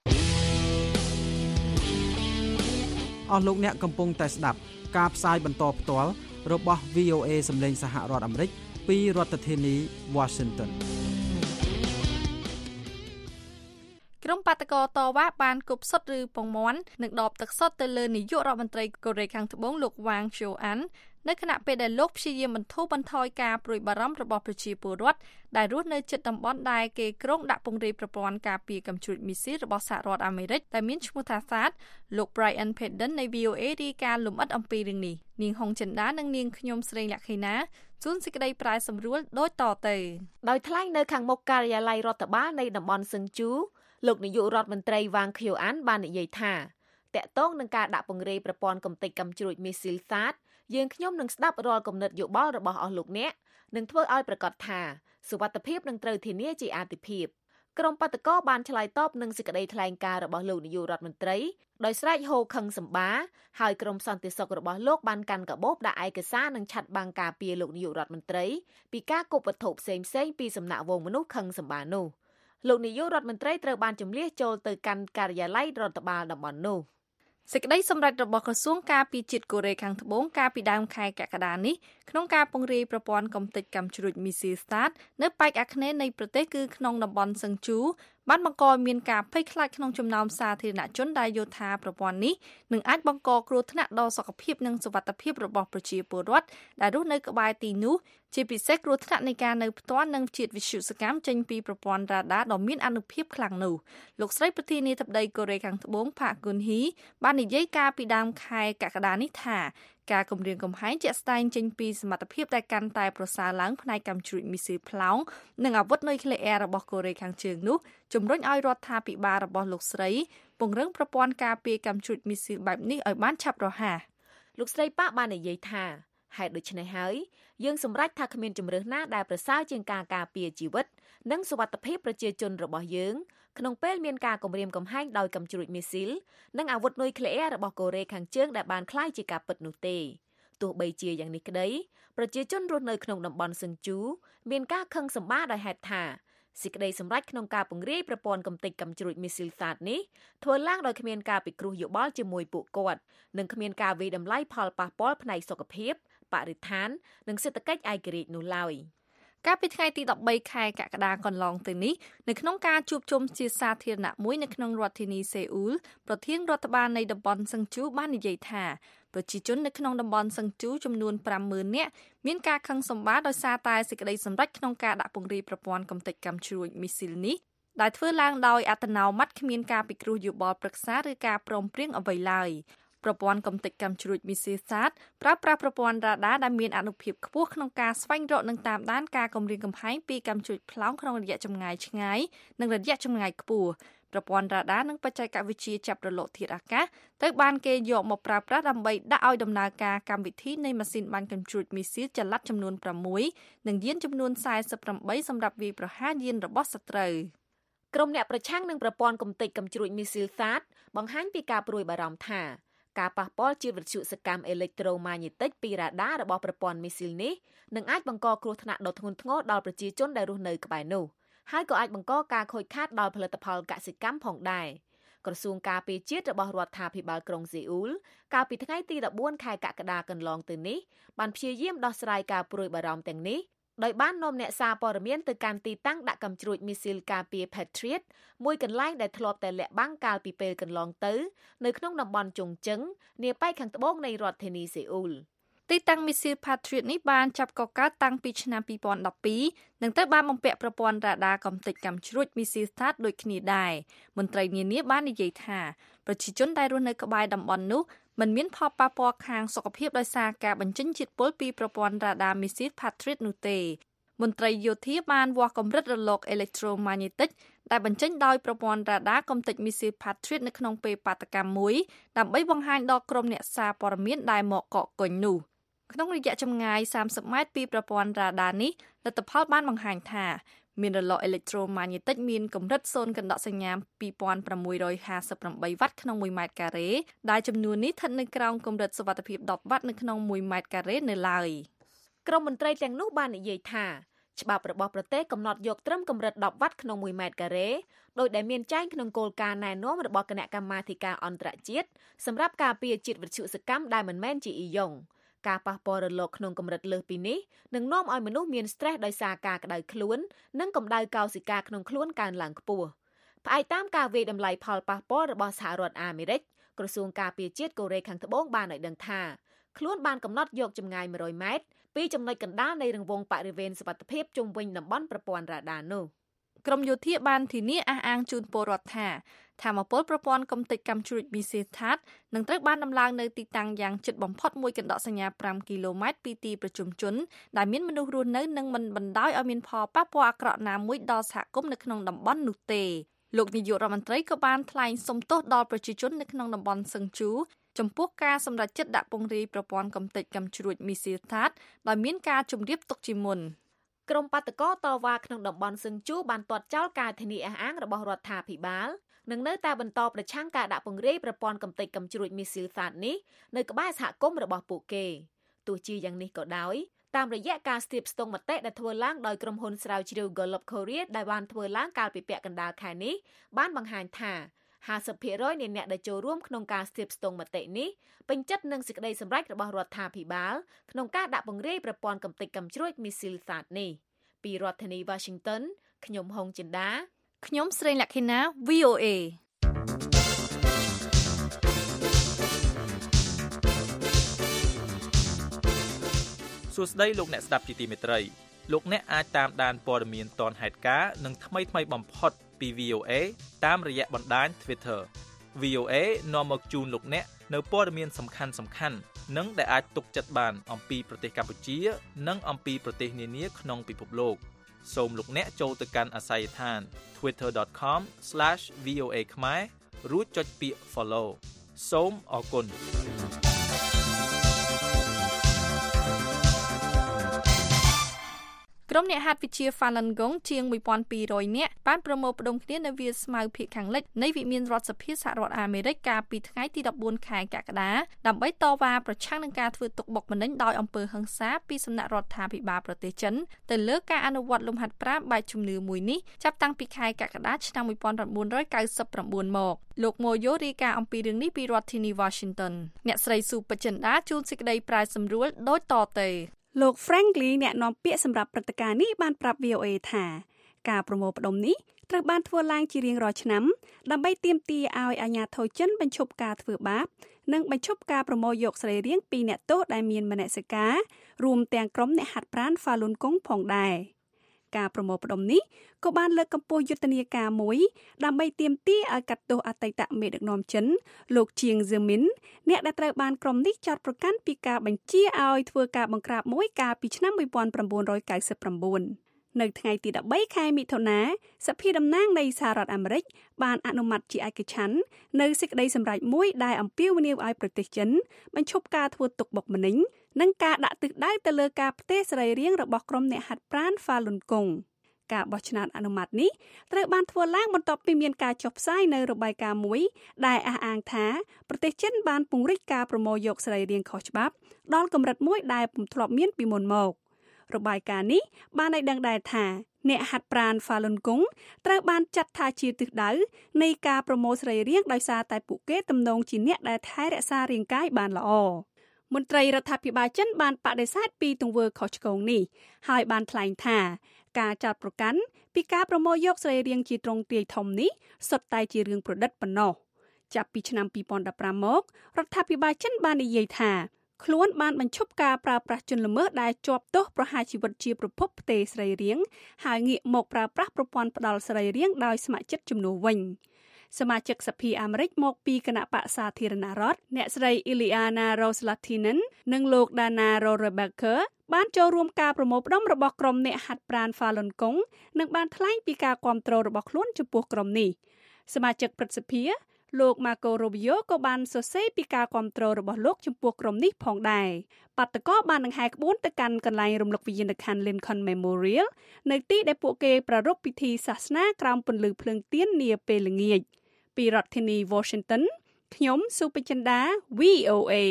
អស់លោកអ្នកកំពុងតែស្ដាប់ការផ្សាយបន្តផ្ទាល់របស់ វី អូ អេ សម្លេងសហរដ្ឋអាមេរិកពីរដ្ឋធានី Washington ក្រុមបាតកោតវ៉ាបានគប់សុទ្ធឬពងមាន់និងដបទឹកសុទ្ធទៅលើនាយករដ្ឋមន្ត្រីកូរ៉េខាងត្បូងលោកវ៉ាងឈូអាននៅខណៈពេលដែលលោកព្យាយាមបន្ធូរបន្ថយការព្រួយបារម្ភរបស់ប្រជាពលរដ្ឋដែលរស់នៅជិតតំបន់ដែលគេក្រុងដាក់ពង្រាយប្រព័ន្ធការពារកំជ្រួចមីស៊ីលរបស់សហរដ្ឋអាមេរិកដែលមានឈ្មោះថាសាតលោក Brian Padden នៃ វី អូ เอ រាយការណ៍លម្អិតអំពីរឿងនេះនាងហុងចិន្តានិងនាងខ្ញុំស្រីលក្ខិណាជួនសេចក្តីប្រាយសម្រួលដូចតទៅដោយថ្លែងនៅខាងមុខការិយាល័យរដ្ឋបាលនៃតំបន់សឹងជូលោកនាយករដ្ឋមន្ត្រីវ៉ាងខៀវអានបាននិយាយថាតាក់ទងនឹងការដាក់ពង្រាយប្រព័ន្ធកំទេចកំជ្រួចមីស៊ីលសាតយើងខ្ញុំនឹងស្ដាប់រាល់គំនិតយោបល់របស់អស់លោកអ្នកនិងធ្វើឲ្យប្រកាសថាសុវត្ថិភាពនឹងត្រូវធានាជាអាទិភាពក្រុមបាតកោបានឆ្លើយតបនឹងសេចក្តីថ្លែងការណ៍របស់លោកនាយករដ្ឋមន្ត្រីដោយស្រែកហូខឹងសម្បាហើយក្រុមសន្តិសុខរបស់លោកបានកាន់កាបូបដាក់ឯកសារនិងឆាត់បាំងការពារលោកនាយករដ្ឋមន្ត្រីពីការគប់វត្ថុផ្សេងៗពីសំណាក់វងមនុស្សខឹងសម្បានោះលោកនាយករដ្ឋមន្ត្រីត្រូវបានជំនះចូលទៅកាន់ការិយាល័យរដ្ឋបាលតំបន់នោះសេចក្តីសម្រេចរបស់ក្រសួងការពារជាតិកូរ៉េខាងត្បូងកាលពីដើមខែកក្កដានេះក្នុងការពង្រាយប្រព័ន្ធកំទេចកំជ្រួចមីស៊ីលស្តាតនៅប៉ែកអាគ្នេយ៍នៃប្រទេសគឺក្នុងតំបន់សឹងជូបានបង្កឲ្យមានការភ័យខ្លាចក្នុងចំណោមសាធារណជនដែលយល់ថាប្រព័ន្ធនេះនឹងអាចបង្កគ្រោះថ្នាក់ដល់សុខភាពនិងសុវត្ថិភាពរបស់ប្រជាពលរដ្ឋដែលរស់នៅក្បែរទីនោះជាពិសេសគ្រោះថ្នាក់នៃការនៅផ្ទាល់និងជាតិវិទ្យុសកម្មចេញពីប្រព័ន្ធរ៉ាដាដ៏មានអានុភាពខ្លាំងនោះលោកស្រីប្រធានាធិបតីកូរ៉េខាងត្បូងផាកគុនហ៊ីបាននិយាយកាលពីដើមខែកក្កដានេះថាការគម្រាមកំហែងជាក់ស្ដែងចេញពីសមត្ថភាពដែលកាន់តែប្រសើរឡើងផ្នែកកំជ្រួចមីស៊ីលផ្លោងនិងអាវុធនុយក្លេអ៊ែររបស់កូរ៉េខាងជើងនោះជំរុញឲ្យរដ្ឋាភិបាលរបស់លោកស្រីពង្រឹងប្រព័ន្ធការពារកំជ្រួចមីស៊ីលបែបនេះឲ្យបានឆាប់រហ័សលោកស្រីប៉ាបាននិយាយថាហេតុដូច្នេះហើយយើងសម្រេចថាគ្មានជំរើសណាដែលប្រសើរជាងការការពារជីវិតនិងសុវត្ថិភាពប្រជាជនរបស់យើងក្នុងពេលមានការគំរាមកំហែងដោយកំជ្រួចមីស៊ីលនិងអាវុធនុយក្លេអ៊ែររបស់កូរ៉េខាងជើងដែលបានក្លាយជាការពិតនោះទេទោះបីជាយ៉ាងនេះក្តីប្រជាជនរស់នៅក្នុងតំបន់សឹងជូមានការខឹងសម្បាដោយហេតុថាសេចក្តីសម្រេចក្នុងការពង្រាយប្រព័ន្ធកំទេចកំជ្រួចមីស៊ីលសាតនេះធ្វើឡើងដោយគ្មានការពិគ្រោះយោបល់ជាមួយពួកគាត់និងគ្មានការវិយតម្លៃផលប៉ះពាល់ផ្នែកសុខភាពបរិស្ថាននិងសេដ្ឋកិច្ចឯករាជ្យនោះឡើយកាលពីថ្ងៃទីដប់បីខែកក្កដាកន្លងទៅនេះនៅក្នុងការជួបជុំជាសាធារណៈមួយនៅក្នុងរដ្ឋធានីសេអ៊ូលប្រធានរដ្ឋបាលនៃតំបន់សឹងជូបាននិយាយថាប្រជាជននៅក្នុងតំបន់សឹងជូចំនួន ប្រាំម៉ឺន នាក់មានការខឹងសម្បារដោយសារតែសេចក្តីសម្រេចក្នុងការដាក់ពង្រាយប្រព័ន្ធកំទេចកំជ្រួចមីស៊ីលនេះដែលធ្វើឡើងដោយអត្តនោម័តគ្មានការពិគ្រោះយោបល់ប្រឹក្សាឬការព្រមព្រៀងអ្វីឡើយប្រព័ន្ធកំទេចកំជ្រួចមីស៊ីលសាតប្រើប្រាស់ប្រព័ន្ធរ៉ាដាដែលមានអានុភាពខ្ពស់ក្នុងការស្វែងរកនិងតាមដានការគំរាមកំហែងពីកំជ្រួចផ្លោងក្នុងរយៈចម្ងាយឆ្ងាយនិងរយៈចម្ងាយខ្ពស់ប្រព័ន្ធរ៉ាដានិងបច្ចេកវិទ្យាចាប់រលកធាតុអាកាសត្រូវបានគេយកមកប្រើប្រាស់ដើម្បីដាក់ឲ្យដំណើរការកម្មវិធីនៃម៉ាស៊ីនបាញ់កំជ្រួចមីស៊ីលចល័តចំនួនប្រាំមួយនិងយានចំនួនសែសិបប្រាំបីសម្រាប់វាយប្រហារយានរបស់សត្រូវក្រុមអ្នកប្រឆាំងនឹងប្រព័ន្ធកំទេចកំជ្រួចមីស៊ីលសាតបង្ហាញពីការព្រួយបារម្ភថាការប៉ះពាល់ជាតិវិទ្យុសកម្មអេឡិចត្រូម៉ាញេទិកពីរ៉ាដារបស់ប្រព័ន្ធមីស៊ីលនេះនឹងអាចបង្កគ្រោះថ្នាក់ដ៏ធ្ងន់ធ្ងរដល់ប្រជាជនដែលរស់នៅក្បែរនោះហើយក៏អាចបង្កការខូចខាតដល់ផលិតផលកសិកម្មផងដែរក្រសួងការពារជាតិរបស់រដ្ឋាភិបាលក្រុងសេអ៊ូលកាលពីថ្ងៃទីដប់បួនខែកក្កដាកន្លងទៅនេះបានព្យាយាមដោះស្រាយការព្រួយបារម្ភទាំងនេះដោយបាននាំអ្នកសារព័ត៌មានទៅកាន់ទីតាំងដាក់កំជ្រួចមីស៊ីលការពារ Patriot មួយកន្លែងដែលធ្លាប់តែលាក់បាំងកាលពីពេលកន្លងទៅនៅក្នុងតំបន់ជុងជឹងនាប៉ែកខាងត្បូងនៃរដ្ឋធានីសេអ៊ូលទីតាំងមីស៊ីល Patriot នេះបានចាប់កកើតតាំងពីឆ្នាំពីរពាន់ដប់ពីរនិងត្រូវបានបំពាក់ប្រព័ន្ធរ៉ាដាកំទេចកំជ្រួចមីស៊ីលស្តាតដូចគ្នាដែរមន្ត្រីនានាបាននិយាយថាប្រជាជនដែលរស់នៅក្បែរតំបន់នោះមិនមានផលប៉ះពាល់ខាងសុខភាពដោយសារការបញ្ចេញជាតិពុលពីប្រព័ន្ធរ៉ាដាមីស៊ីល Patriot នោះទេមន្ត្រីយោធាបានវាស់កម្រិតរលកអេឡិចត្រូម៉ាញេទិកដែលបញ្ចេញដោយប្រព័ន្ធរ៉ាដាកំទេចមីស៊ីល Patriot នៅក្នុងពេលបាតកម្មមួយដើម្បីបង្ហាញដល់ក្រុមអ្នកសារព័ត៌មានដែលមកកកកុញនោះក្នុងរយៈចម្ងាយសាមសិបម៉ែត្រពីប្រព័ន្ធរ៉ាដានេះលទ្ធផលបានបង្ហាញថាមានរលកអេឡិចត្រូម៉ាញេទិកមានកម្រិតសូន្យកណ្ដកសញ្ញាពីរពាន់ប្រាំមួយរយហាសិបប្រាំបីវ៉ាត់ក្នុងមួយម៉ែត្រការ៉េដែលចំនួននេះស្ថិតនៅក្រោមកម្រិតសុវត្ថិភាពដប់វ៉ាត់នៅក្នុងមួយម៉ែត្រការ៉េនៅឡើយក្រុមមន្ត្រីទាំងនោះបាននិយាយថាច្បាប់របស់ប្រទេសកំណត់យកត្រឹមកម្រិតដប់វ៉ាត់ក្នុងមួយម៉ែត្រការ៉េដោយដែលមានចែងក្នុងគោលការណ៍ណែនាំរបស់គណៈកម្មាធិការអន្តរជាតិសម្រាប់ការពារជាតិវិទ្យុសកម្មដែលមិនមែនជាអ៊ីយ៉ុងការប៉ះពាល់រលកក្នុងកម្រិតលើសពីនេះនឹងនាំឲ្យមនុស្សមាន stress ដោយសារការក្តៅខ្លួននិងកម្ដៅកោសិកាក្នុងខ្លួនកើនឡើងខ្ពស់ផ្អែកតាមការវាយតម្លៃផលប៉ះពាល់របស់សហរដ្ឋអាមេរិកក្រសួងការពារជាតិកូរ៉េខាងត្បូងបានឲ្យដឹងថាខ្លួនបានកំណត់យកចម្ងាយមួយរយម៉ែត្រពីចំណុចកណ្ដាលនៃរង្វង់បរិវេណសុវត្ថិភាពជុំវិញតំបន់ប្រព័ន្ធរ៉ាដានោះក្រមយោធាបានធានាអះអាងជូនពលរដ្ឋថាថាមពលប្រព័ន្ធកំទេចកម្មជ្រួចមីស៊ីលថាតនឹងត្រូវបានដំឡើងនៅទីតាំងយ៉ាងជិតបំផុតមួយកណ្ដកសញ្ញាប្រាំគីឡូម៉ែត្រពីទីប្រជុំជនដែលមានមនុស្សរស់នៅនិងមិនបណ្ដោយឲ្យមានផលប៉ះពាល់អាក្រក់ណាមួយដល់សហគមន៍នៅក្នុងតំបន់នោះទេលោកនាយករដ្ឋមន្ត្រីក៏បានថ្លែងសុំទោសដល់ប្រជាជននៅក្នុងតំបន់សឹងជូចំពោះការសម្រេចចិត្តដាក់ពង្រាយប្រព័ន្ធកំទេចកម្មជ្រួចមីស៊ីលថាតដោយមានការជំរាបទុកជាមុនក្រុមបាតកោតវ៉ាក្នុងតំបន់សឹងជូបានទាត់ចោលការធានាអះអាងរបស់រដ្ឋាភិបាលនឹងនៅតែបន្តប្រឆាំងការដាក់ពង្រាយប្រព័ន្ធកំទេចកម្មជ្រួចមីស៊ីលថាតនេះនៅក្បែរសហគមន៍របស់ពួកគេទោះជាយ៉ាងនេះក៏ដោយតាមរយៈការស្ទាបស្ទង់មតិដែលធ្វើឡើងដោយក្រុមហ៊ុនស្រាវជ្រាវ Gallup Korea ដែលបានធ្វើឡើងកាលពីពាក់កណ្ដាលខែនេះបានបង្ហាញថាห้าสิบเปอร์เซ็นต์ នៃអ្នកដែលចូលរួមក្នុងការស្ទាបស្ទង់មតិនេះពេញចិត្តនឹងសេចក្តីសម្រេចរបស់រដ្ឋាភិបាលក្នុងការដាក់ពង្រាយប្រព័ន្ធកំទេចកម្មជ្រួចមីស៊ីលថាតនេះពីរដ្ឋធានី Washington ខ្ញុំហុងចិន្តាខ្ញុំស្រីលក្ខិណា វី អូ เอសួស្តីលោកអ្នកស្ដាប់ជាទីមេត្រីលោកអ្នកអាចតាមដានព័ត៌មានទាន់ហេតុការណ៍និងថ្មីថ្មីបំផុតពី វី អូ เอ តាមរយៈបណ្ដាញ Twitter វី អូ เอ នាំមកជូនលោកអ្នកនៅព័ត៌មានសំខាន់សំខាន់និងដែលអាចទុកចិត្តបានអំពីប្រទេសកម្ពុជានិងអំពីប្រទេសនានាក្នុងពិភពលោកសូមលោកអ្នកចូលទៅកាន់អាសយដ្ឋាន ทวิตเตอร์ ដอท คอม ស្លាช វី អូ เอ ខ្មែររួចចុចពាក្យ Follow សូមអរគុណក្រុមអ្នកហាត់វិទ្យា Falun Gong ជាងមួយពាន់ពីររយនាក់បានប្រមូលផ្ដុំគ្នានៅវាលស្មៅភាគខាងលិចនៃវិមានរដ្ឋសភាសហរដ្ឋអាមេរិកកាលពីថ្ងៃទីដប់បួនខែកក្កដាដើម្បីតវ៉ាប្រឆាំងនឹងការធ្វើទុកបុកម្នេញដោយអំពើហិង្សាពីសំណាក់រដ្ឋាភិបាលប្រទេសចិនទៅលើការអនុវត្តលំហាត់ប្រាណបែបជំនឿមួយនេះចាប់តាំងពីខែកក្កដាឆ្នាំmột nghìn chín trăm chín mươi chínមកលោកម៉ូយ៉ូរាយការណ៍អំពីរឿងនេះពីរដ្ឋធានី Washington អ្នកស្រីស៊ូបចិន្តាជួនសេចក្តីប្រែសម្រួលដូចតទៅលោក Frankly អ្នកនាំពាក្យសម្រាប់ព្រឹត្តិការណ៍នេះបានប្រាប់ វី អូ เอ ថាការប្រមូលផ្ដុំនេះត្រូវបានធ្វើឡើងជារៀងរាល់ឆ្នាំដើម្បីទាមទារឲ្យអាជ្ញាធរចិនបញ្ឈប់ការធ្វើបាបនិងបញ្ឈប់ការប្រមូលយកសរីរាង្គពីអ្នកទោសដែលមានមនសិការរួមទាំងក្រុមអ្នកហាត់ប្រាណ Falun Gong ផងដែរការប្រមូលផ្ដុំនេះក៏បានលើកកម្ពស់យុទ្ធនាការមួយដើម្បីទាមទារឲ្យកាត់ទោសអតីតមេដឹកនាំចិនលោកជាងហ្សឺមីនអ្នកដែលត្រូវបានក្រុមនេះចោទប្រកាន់ពីការបញ្ជាឲ្យធ្វើការបង្ក្រាបមួយកាលពីឆ្នាំmột nghìn chín trăm chín mươi chínនៅថ្ងៃទីដប់បីខែមិថុនាសភាតំណាងនៃសហរដ្ឋអាមេរិកបានអនុម័តជាឯកច្ឆន្ទនៅសេចក្តីសម្រេចមួយដែលអំពាវនាវឲ្យប្រទេសចិនបញ្ឈប់ការធ្វើទុកបុកម្នេញនិងការដាក់ទិសដៅទៅលើការផ្ទេរសរីរាង្គរបស់ក្រុមអ្នកហាត់ប្រាណ Falun Gong ការបោះឆ្នោតអនុម័តនេះត្រូវបានធ្វើឡើងបន្ទាប់ពីមានការចុះផ្សាយនៅរបាយការណ៍មួយដែលអះអាងថាប្រទេសចិនបានពង្រីកការប្រមូលយកសរីរាង្គខុសច្បាប់ដល់កម្រិតមួយដែលពុំធ្លាប់មានពីមុនមករបាយការណ៍នេះបានឲ្យដឹងដែរថាអ្នកហាត់ប្រាណ Falun Gong ត្រូវបានចាត់ថាជាទិសដៅនៃការប្រមូលសរីរាង្គដោយសារតែពួកគេទំនងជាអ្នកដែលថែរក្សារាងកាយបានល្អមន្ត្រីរដ្ឋាភិបាលចិនបានបដិសេធពីទង្វើខុសឆ្គងនេះហើយបានថ្លែងថាការចោទប្រកាន់ពីការប្រមូលយកសរីរាង្គជាទ្រង់ទ្រាយធំនេះសុទ្ធតែជារឿងប្រឌិតប៉ុណ្ណោះចាប់ពីឆ្នាំtwo thousand fifteenមករដ្ឋាភិបាលចិនបាននិយាយថាខ្លួនបានបញ្ឈប់ការប្រើប្រាស់ជនល្មើសដែលជាប់ទោសប្រហារជីវិតជាប្រភពផ្ទេរសរីរាង្គហើយងាកមកប្រើប្រាស់ប្រព័ន្ធផ្ដាល់សរីរាង្គដោយស្ម័គ្រចិត្តជំនួសវិញសមាជិកសភាអាមេរិកមកពីគណៈបក្សសាធារណរដ្ឋអ្នកស្រី Iliana Ros-Lahtinen និងលោក Dana Rohrabacher បានចូលរួមការប្រមូលផ្ដុំរបស់ក្រុមអ្នកហាត់ប្រាណ Falun Gong និងបានថ្លែងពីការគាំទ្ររបស់ខ្លួនចំពោះក្រុមនេះសមាជិកព្រឹទ្ធសភាលោក Marco Rubio ក៏បានសរសេរពីការគាំទ្ររបស់លោកចំពោះក្រុមនេះផងដែរបាតុករបានដង្ហែក្បួនទៅកាន់កន្លែងរំលឹកវិញ្ញាណក្ខន្ធ Lincoln Memorial នៅទីដែលពួកគេប្រារព្ធពិធីសាសនាក្រោមពន្លឺភ្លើងទៀននាពេលល្ងាចពីរដ្ឋធានី Washington ខ្ញុំស៊ូបចិន្តា វី អូ เอ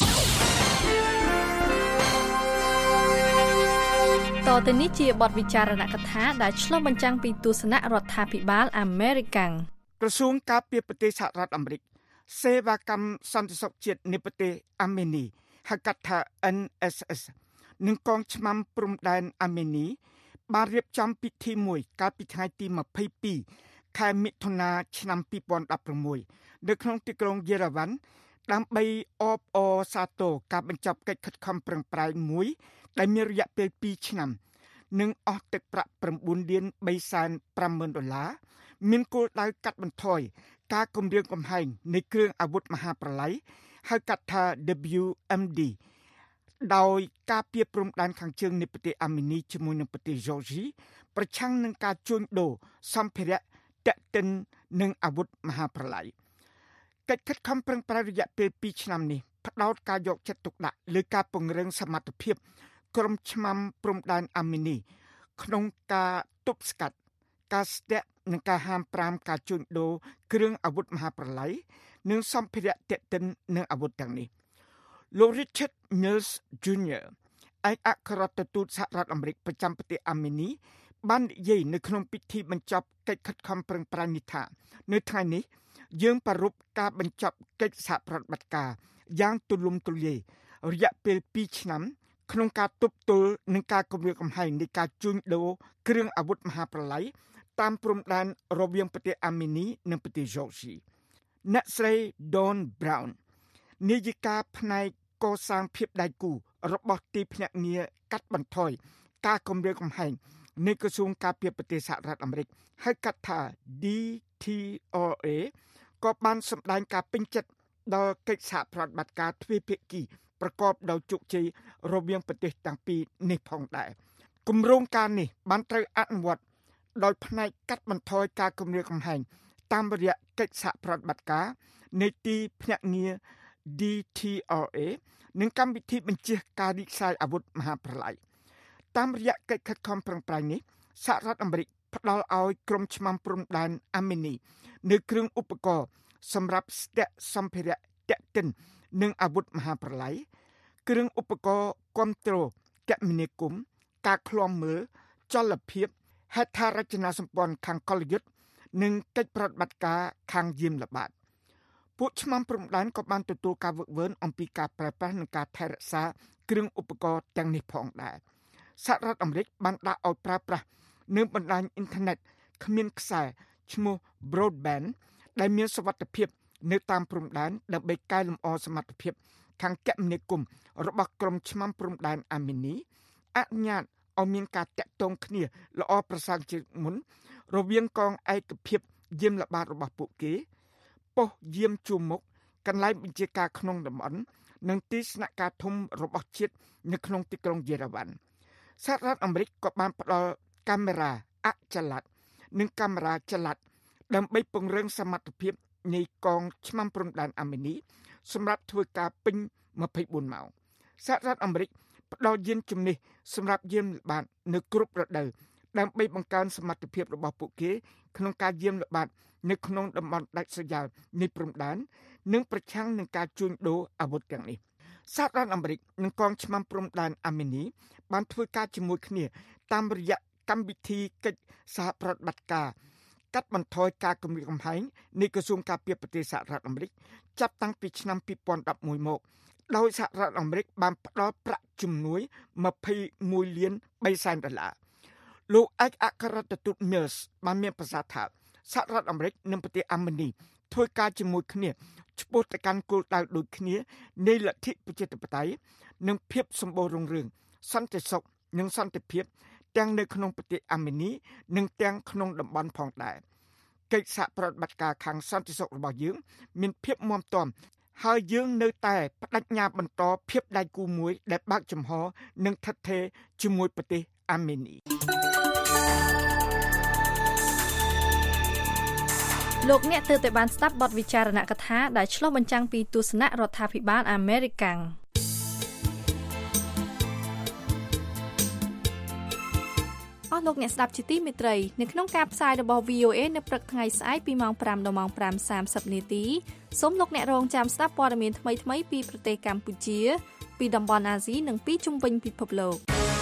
តទៅនេះជាបទវិចារណកថាដែលឆ្លុះបញ្ចាំងពីទស្សនៈរដ្ឋាភិបាលអាមេរិកក្រសួងការពារប្រទេសសហរដ្ឋអាមេរិកសេវាកម្មសន្តិសុខជាតិនៃប្រទេសអាមេនីហៅកាត់ថា เอ็น เอส เอส និងកងឆ្មាំព្រំដែនអាមេនីបានរៀបចំពិធីមួយកាលពីថ្ងៃទីยี่สิบสองខខែមិថុនាឆ្នាំពីរពាន់ដប់ប្រាំមួយនៅក្នុងទីក្រុងយេរ៉ាវ៉ាន់ដើម្បីអបអរសាទរការបញ្ចប់កិច្ចខិតខំប្រឹងប្រែងមួយដែលមានរយៈពេលពីរឆ្នាំនិងអស់ទឹកប្រាក់៩លានបីសែនប្រាំម៉ឺនដុល្លារមានគោលដៅកាត់បន្ថយការគំរាមកំហែងនៃគ្រឿងអាវុធមហាប្រឡ័យហៅកាត់ថា ដបលយូ អេម ឌី ដោយការពៀព្រំដែនខាងជើងនៃប្រទេសអាមេនីជាមួយនឹងប្រទេសយ៉ូស៊ីប្រឆាំងនឹងការជួញដូរសម្ភារៈតាក់ទិននឹងអាវុធមហាប្រឡ័យកិច្ចខិតខំប្រឹងប្រែងរយៈពេលពីរឆ្នាំនេះផ្ដោតការយកចិត្តទុកដាក់លើការពង្រឹងសមត្ថភាពក្រុមឆ្មាំព្រំដែនអាមេនីក្នុងការទប់ស្កាត់ការស្ទាក់និងការហាមប្រាមការជួញដូរគ្រឿងអាវុធមហាប្រឡ័យនិងសម្ភារៈតាក់ទិននឹងអាវុធទាំងនេះលោក Richard Mills ជូនៀរ ឯកអគ្គរដ្ឋទូតសហរដ្ឋអាមេរិកប្រចាំប្រទេសអាមេនីបាននិយាយនៅក្នុងពិធីបញ្ចប់កិច្ចខិតខំប្រឹងប្រែងនេះថានៅថ្ងៃនេះយើងប្រារព្ធការបញ្ចប់កិច្ចសហប្រតិបត្តិការយ៉ាងទូលំទូលាយរយៈពេលពីរឆ្នាំក្នុងការទប់ទល់នឹងការគំរាមកំហែងនៃការជួញដូរគ្រឿងអាវុធមហាប្រឡ័យតាមព្រំដែនរវាងប្រទេសអាមេនីនិងប្រទេសយ៉ូស៊ីអ្នកស្រី Dawn Brown នាយិកាផ្នែកកសាងភាពដៃគូរបស់ទីភ្នាក់ងារកាត់បន្ថយការគំរាមកំហែងនៃក្រសួងការពារប្រទេសសហរដ្ឋអាមេរិកហៅកាត់ថា ឌី ធី អរ អេ ក៏បានសម្ដែងការពេញចិត្តដល់កិច្ចសហប្រតិបត្តិការទ្វេភាគីប្រកបដោយជោគជ័យរវាងប្រទេសទាំងពីរនេះផងដែរគម្រោងការនេះបានត្រូវអនុវត្តដោយផ្នែកកាត់បន្ថយការគំរាមកំហែងតាមរយៈកិច្ចសហប្រតិបត្តិការនៃទីភ្នាក់ងារ ឌី ធី អរ អេ និងកម្មវិធីបញ្ជាការរីកសាយអាវុធមហាប្រឡ័យតាមរយៈកិច្ចខិតខំប្រឹងប្រែងនេះសហរដ្ឋអាមេរិកផ្ដល់ឲ្យក្រុមឆ្មាំព្រំដែនអាមេនីនៅគ្រឿងឧបករណ៍សម្រាប់ស្ទាក់សម្ភារៈតាក់ទិននឹងអាវុធមហាប្រឡ័យគ្រឿងឧបករណ៍គាំទ្រគមនាគមន៍ការឃ្លាំមើលចលភាពហេដ្ឋារចនាសម្ព័ន្ធខាងកលយុទ្ធនិងកិច្ចប្រតិបត្តិការខាងយាមល្បាតពួកឆ្មាំព្រំដែនក៏បានទទួលការវឹកវើអំពីការប្រើប្រាស់និងការថែរក្សាគ្រឿងឧបករណ៍ទាំងនេះផងដែរសហរដ្ឋអាមេរិកបានដាក់ឲ្យប្រើប្រាស់នៅបណ្ដាញអ៊ីនធឺណិតគ្មានខ្សែឈ្មោះ Broadband ដែលមានសុវត្ថិភាពនៅតាមព្រំដែនដើម្បីកែលម្អសមត្ថភាពខាងគមនាគមន៍របស់ក្រុមឆ្មាំព្រំដែនអាមេនីអនុញ្ញាតឲ្យមានការតាក់ទងគ្នាល្អប្រសើរជាងមុនរវាងកងឯកភាពយាមល្បាតរបស់ពួកគេប៉ុស្តិ៍យាមជួរមុខកន្លែងបញ្ជាការក្នុងតំបន់និងទីស្នាក់ការធំរបស់ជាតិនៅក្នុងទីក្រុងយេរ៉ាវ៉ាន់សហរដ្ឋអាមេរិកក៏បានផ្ដល់កាមេរ៉ាអចល័តនិងកាមេរ៉ាចល័តដើម្បីពង្រឹងសមត្ថភាពនៃកងឆ្មាំព្រំដែនអាមេនីសម្រាប់ធ្វើការពេញម្ភៃបួនម៉ោងសហរដ្ឋអាមេរិកផ្ដល់យានជំនិះសម្រាប់យាមល្បាតនៅគ្រប់រដូវដើម្បីបង្កើនសមត្ថភាពរបស់ពួកគេក្នុងការយាមល្បាតនៅក្នុងតំបន់ដាច់ស្រយាលនៃព្រំដែននិងប្រឆាំងនឹងការជួញដូរអាវុធទាំងនេះសហរដ្ឋអាមេរិកនិងកងឆ្មាំព្រំដែនអាមេនីបានធ្វើការជាមួយគ្នាតាមរយៈកម្មវិធីកិច្ចសហប្រតិបត្តិការកាត់បន្ថយការគំរាមកំហែងនៃក្រសួងការពារប្រទេសសហរដ្ឋអាមេរិកចាប់តាំងពីឆ្នាំពីរពាន់ដប់មួយមកដោយសហរដ្ឋអាមេរិកបានផ្ដល់ប្រាក់ជំនួយម្ភៃមួយលានបីសែនដុល្លារលោកឯកអគ្គរដ្ឋទូត Mills បានមានប្រសាសន៍ថាសហរដ្ឋអាមេរិកនិងប្រទេសអាមេនីធ្វើការជាមួយគ្នាឆ្ពោះទៅកាន់គោលដៅដូចគ្នានៃលទ្ធិប្រជាធិបតេយ្យនិងភាពសម្បូររុងរឿងសន្តិសុខនិងសន្តិភាពទាំងនៅក្នុងប្រទេសអាមេនីនិងទាំងក្នុងតំបន់ផងដែរកិច្ចសហប្រតិបត្តិការខាងសន្តិសុខរបស់យើងមានភាពមាំទាំហើយយើងនៅតែបដិញ្ញាបន្តភាពដៃគូមួយដែលបើកចំហនិងថិតថេរជាមួយប្រទេសអាមេនីលោកអ្នកទើបតែបានស្ដាប់បទវិចារណកថាដែលឆ្លុះបញ្ចាំងពីទស្សនៈរដ្ឋាភិបាលអាមេរិកាំងអស់លោកអ្នកស្ដាប់ជាទីមេត្រីនៅក្នុងការផ្សាយរបស់ វី អូ អេ នៅព្រឹកថ្ងៃស្អែកពីម៉ោងប្រាំដល់ម៉ោងប្រាំសាមសិបនាទីសូមលោកអ្នករងចាំស្ដាប់ព័ត៌មានថ្មីៗពីប្រទេសកម្ពុជាពីតំបន់អាស៊ីនិងពីជុំវិញពិភពលោក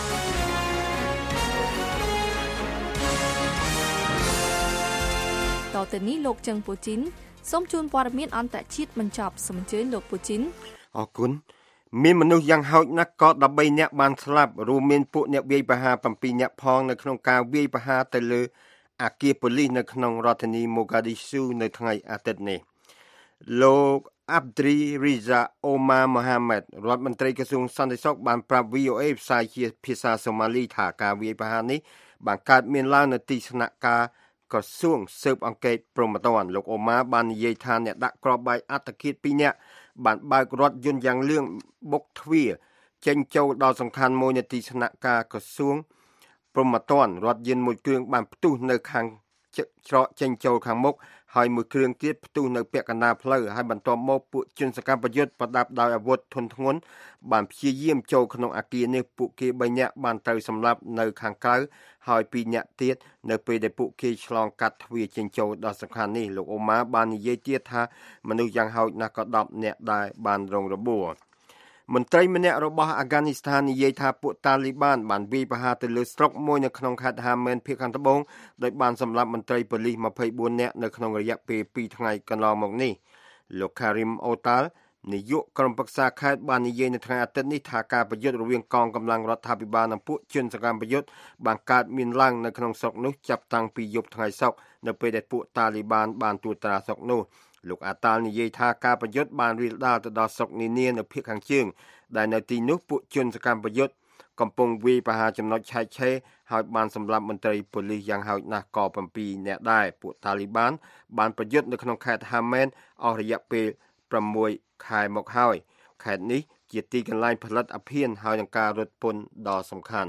តទៅនេះលោកចឹងពូជីនសូមជូនព័ត៌មានអន្តរជាតិបញ្ចប់សូមអញ្ជើញលោកពូជីនអរគុណមានមនុស្សយ៉ាងហោចណាស់ក៏ដប់បីនាក់បានស្លាប់រួមមានពួកអ្នកវាយប្រហារbảyនាក់ផងនៅក្នុងការវាយប្រហារទៅលើអគារប៉ូលីសនៅក្នុងរដ្ឋធានីម៉ូហ្គាឌីស៊ូនៅថ្ងៃអាទិត្យនេះលោកអាប់ឌ្រីរីហ្សាអូម៉ាម៉ូហាម៉េតរដ្ឋមន្ត្រីក្រសួងសន្តិសុខបានប្រាប់ វី អូ អេ ផ្សាយជាភាសាសូម៉ាលីថាការវាយប្រហារនេះបានកើតមានឡើងនៅទីស្នាក់ការក្រសួងស៊ើបអង្កេតព្រហ្មទណ្ឌលោកអូម៉ាបាននិយាយថាអ្នកដាក់គ្រាប់បែកអត្តឃាតពីរនាក់បានបើករថយន្តយ៉ាងលឿនបុកទ្វារចេញចូលដល់សំខាន់មួយនៅទីស្នាក់ការក្រសួងព្រហ្មទណ្ឌរថយន្តមួយគ្រឿងបានផ្ទុះនៅខាងច្រកចេញចូលខាងមុខហើយមួយគ្រឿងទៀតផ្ទុះនៅពាក់កណ្ដាលផ្លូវហើយបន្ទាប់មកពួកជនសកម្មប្រយុទ្ធប្រដាប់ដោយអាវុធធុនធ្ងន់បានព្យាយាមចូលក្នុងអគារនេះពួកគេបីនាក់បានត្រូវសម្លាប់នៅខាងក្រៅហើយពីរនាក់ទៀតនៅពេលដែលពួកគេឆ្លងកាត់ទ្វារចេញចូលដល់សំខាន់នេះលោកអូម៉ាបាននិយាយទៀតថាមនុស្សយ៉ាងហោចណាស់ក៏ដប់នាក់ដែរបានរងរបួសមន្ត្រីម្នាក់របស់អាហ្គានីស្ថាននិយាយថាពួកតាលីបានបានវាយប្រហារទៅលើស្រុកមួយនៅក្នុងខេត្តហាមែនភាគខាងត្បូងដោយបានសម្លាប់មន្ត្រីប៉ូលីសម្ភៃបួននាក់នៅក្នុងរយៈពេលពីរថ្ងៃកន្លងមកនេះលោក Karim Otal នាយកក្រុមប្រឹក្សាខេត្តបាននិយាយនៅថ្ងៃអាទិត្យនេះថាការប្រយុទ្ធរវាងកងកម្លាំងរដ្ឋាភិបាលនិងពួកជនសកម្មប្រយុទ្ធបានកើតមានឡើងនៅក្នុងស្រុកនោះចាប់តាំងពីយប់ថ្ងៃសុក្រនៅពេលដែលពួកតាលីបានបានត្រួតត្រាស្រុកនោះលោកអាតាល់និយាយថាការប្រយុទ្ធបានរីកដាលទៅដល់ស្រុកនានានៅភាគខាងជើងដែលនៅទីនោះពួកជនសកម្មប្រយុទ្ធកំពុងវាយប្រហារចំណុចឆែកឆេរហើយបានសម្លាប់មន្ត្រីប៉ូលីសយ៉ាងហោចណាស់ក៏bảyនាក់ដែរពួកតាលីបានបានប្រយុទ្ធនៅក្នុងខេត្តហាមែនអស់រយៈពេលsáuខែមកហើយខេត្តនេះជាទីកន្លែងផលិតអភិនហើយនឹងការរត់ពន្ធដ៏សំខាន់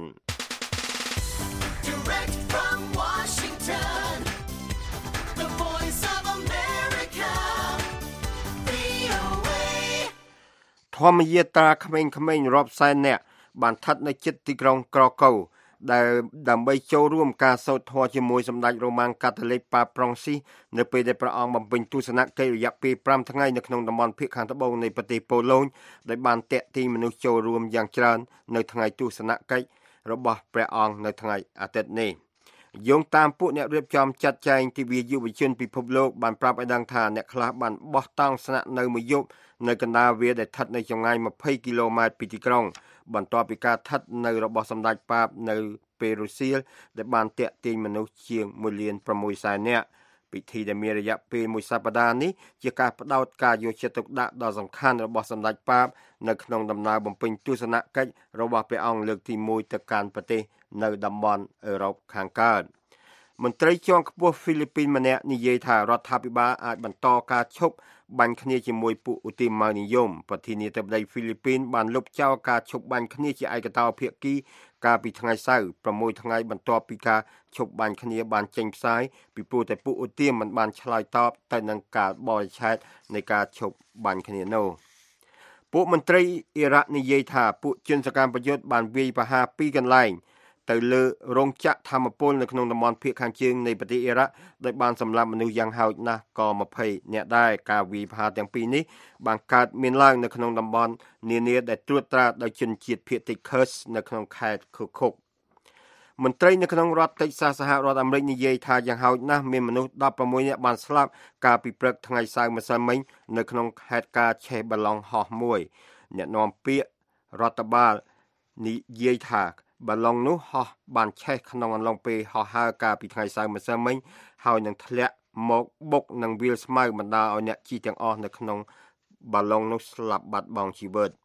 ធម្មយាត្រាក្មេងៗរាប់សែននាក់បានស្ថិតនៅជិតទីក្រុងក្រកូវដែលដើម្បីចូលរួមការសូត្រធម៌ជាមួយសម្ដេចរ៉ូម៉ាំងកាតូលិកប៉ាប្រុងស៊ីសនៅពេលដែលព្រះអង្គបំពេញទស្សនកិច្ចរយៈពេលប្រាំថ្ងៃនៅក្នុងតំបន់ភាគខាងត្បូងនៃប្រទេសប៉ូឡូញដែលបានទាក់ទាញមនុស្សចូលរួមយ៉ាងច្រើននៅថ្ងៃទស្សនកិច្ចរបស់ព្រះអង្គនៅថ្ងៃអាទិត្យនេះយោងតាមពួកអ្នករៀបចំចាត់ចែងទិវាយុវជនពិភពលោកបានប្រាប់ឲ្យដឹងថាអ្នកខ្លះបានបោះតង់ស្នាក់នៅមួយយប់នៅកណ្ដាលវាលដែលស្ថិតនៅចម្ងាយยี่สิบគីឡូម៉ែត្រពីទីក្រុងបន្ទាប់ពីការស្ថិតនៅរបស់សម្ដេចប៉ាបនៅពេរូសៀលដែលបានទាក់ទាញមនុស្សជាងមួយលានប្រាំសែននាក់ពិធីដែលមានរយៈពេលមួយសប្តាហ៍នេះជាការផ្ដោតការយកចិត្តទុកដាក់ដ៏សំខាន់របស់សម្ដេចប៉ាបនៅក្នុងដំណើរបំពេញទស្សនកិច្ចរបស់ព្រះអង្គលើកទីមួយទៅកាន់ប្រទេសនៅតំបន់អឺរ៉ុបខាងកើតមន្ត្រីជាន់ខ្ពស់ហ្វីលីពីនម្នាក់និយាយថារដ្ឋាភិបាលអាចបន្តការឈប់បាញ់គ្នាជាមួយពួកឧទាមានិយមប្រធានាធិបតីហ្វីលីពីនបានលុបចោលការឈប់បាញ់គ្នាជាឯកតោភាគីកាលពីថ្ងៃសៅរ៍៦ថ្ងៃបន្ទាប់ពីការឈប់បាញ់គ្នាបានចេញផ្សាយពីព្រោះតែពួកឧទាមមិនបានឆ្លើយតបទៅនឹងការបរិច្ឆេទនៃការឈប់បាញ់គ្នានោះពួកមន្ត្រីអ៊ីរ៉ាក់និយាយថាពួកជនសកម្មប្រយុទ្ធបានវាយប្រហារពីរកន្លែងទៅលើរោងចក្រធម្មពលនៅក្នុងតំបន់ភាគខាងជើងនៃប្រទេសអ៊ីរ៉ាក់ដោយបានសម្លាប់មនុស្សយ៉ាងហោចណាស់ក៏ยี่สิบនាក់ដែរការវាយប្រហារទាំងពីរនេះបានកើតមានឡើងនៅក្នុងតំបន់នានាដែលត្រួតត្រាដោយជនជាតិភាគតិច Kurd នៅក្នុងខេត្ត Kirkuk មន្ត្រីនៅក្នុងរដ្ឋតិចសាសសហរដ្ឋអាមេរិកនិយាយថាយ៉ាងហោចណាស់មានមនុស្សដប់ប្រាំមួយនាក់បានស្លាប់កាលពីព្រឹកថ្ងៃសៅរ៍ម្សិលមិញនៅក្នុងហេតុការណ៍ឆេះបាឡុងហោះមួយអ្នកនាំពាក្យរដ្ឋបាលនិយាយថាបាឡុងនោះហោះបានឆេះក្នុងអំឡុងពេលហោះហើរកាលពីថ្ងៃសៅរ៍ម្សិលមិញហើយនឹងធ្លាក់មកបុកនឹងវាលស្មៅបណ្ដាលឲ្យអ្នកជិះទាំងអស់នៅក្នុងបាឡុងនោះស្លាប់បាត់បង់ជីវិត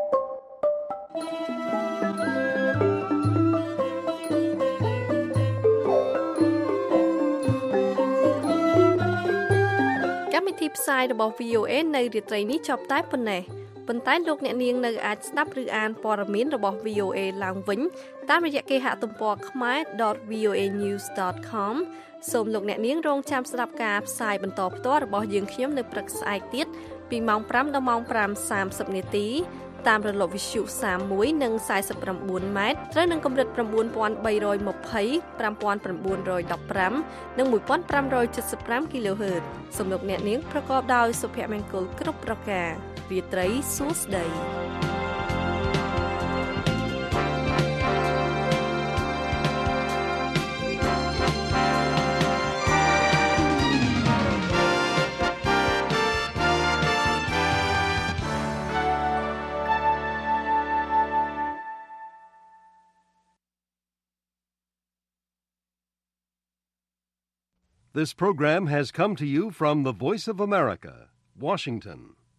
កម្មវិធីផ្សាយរបស់ វី អូ អេ នៅរាត្រីនេះចប់តែប៉ុណ្ណេះប៉ុន្តែលោកអ្នកនាងនៅអាចស្ដាប់ឬអានព័ត៌មានរបស់ វី អូ អេ ឡើងវិញតាមរយៈគេហទំព័រ ខ្មែរ ដត វី អូ អេ ញូស ដត ខម សូមលោកអ្នកនាងរងចាំស្ដាប់ការផ្សាយបន្តផ្ទាល់របស់យើងខ្ញុំនៅព្រឹកស្អែកទៀតពីម៉ោងប្រាំដល់ម៉ោងប្រាំសាមសិបនាទីតាមរលកវិទ្យុសាមមួយនិង สี่สิบเก้า ម៉ែត្រត្រូវនឹងកម្រិតchín nghìn ba trăm hai mươi 5915 និងmột nghìn năm trăm七十ห้า kHz សំឡេងអ្នកនាងប្រកបដោយសុភមង្គលគ្រប់ប្រការរាត្រីសួស្តី This program has come to you from the Voice of America, Washington.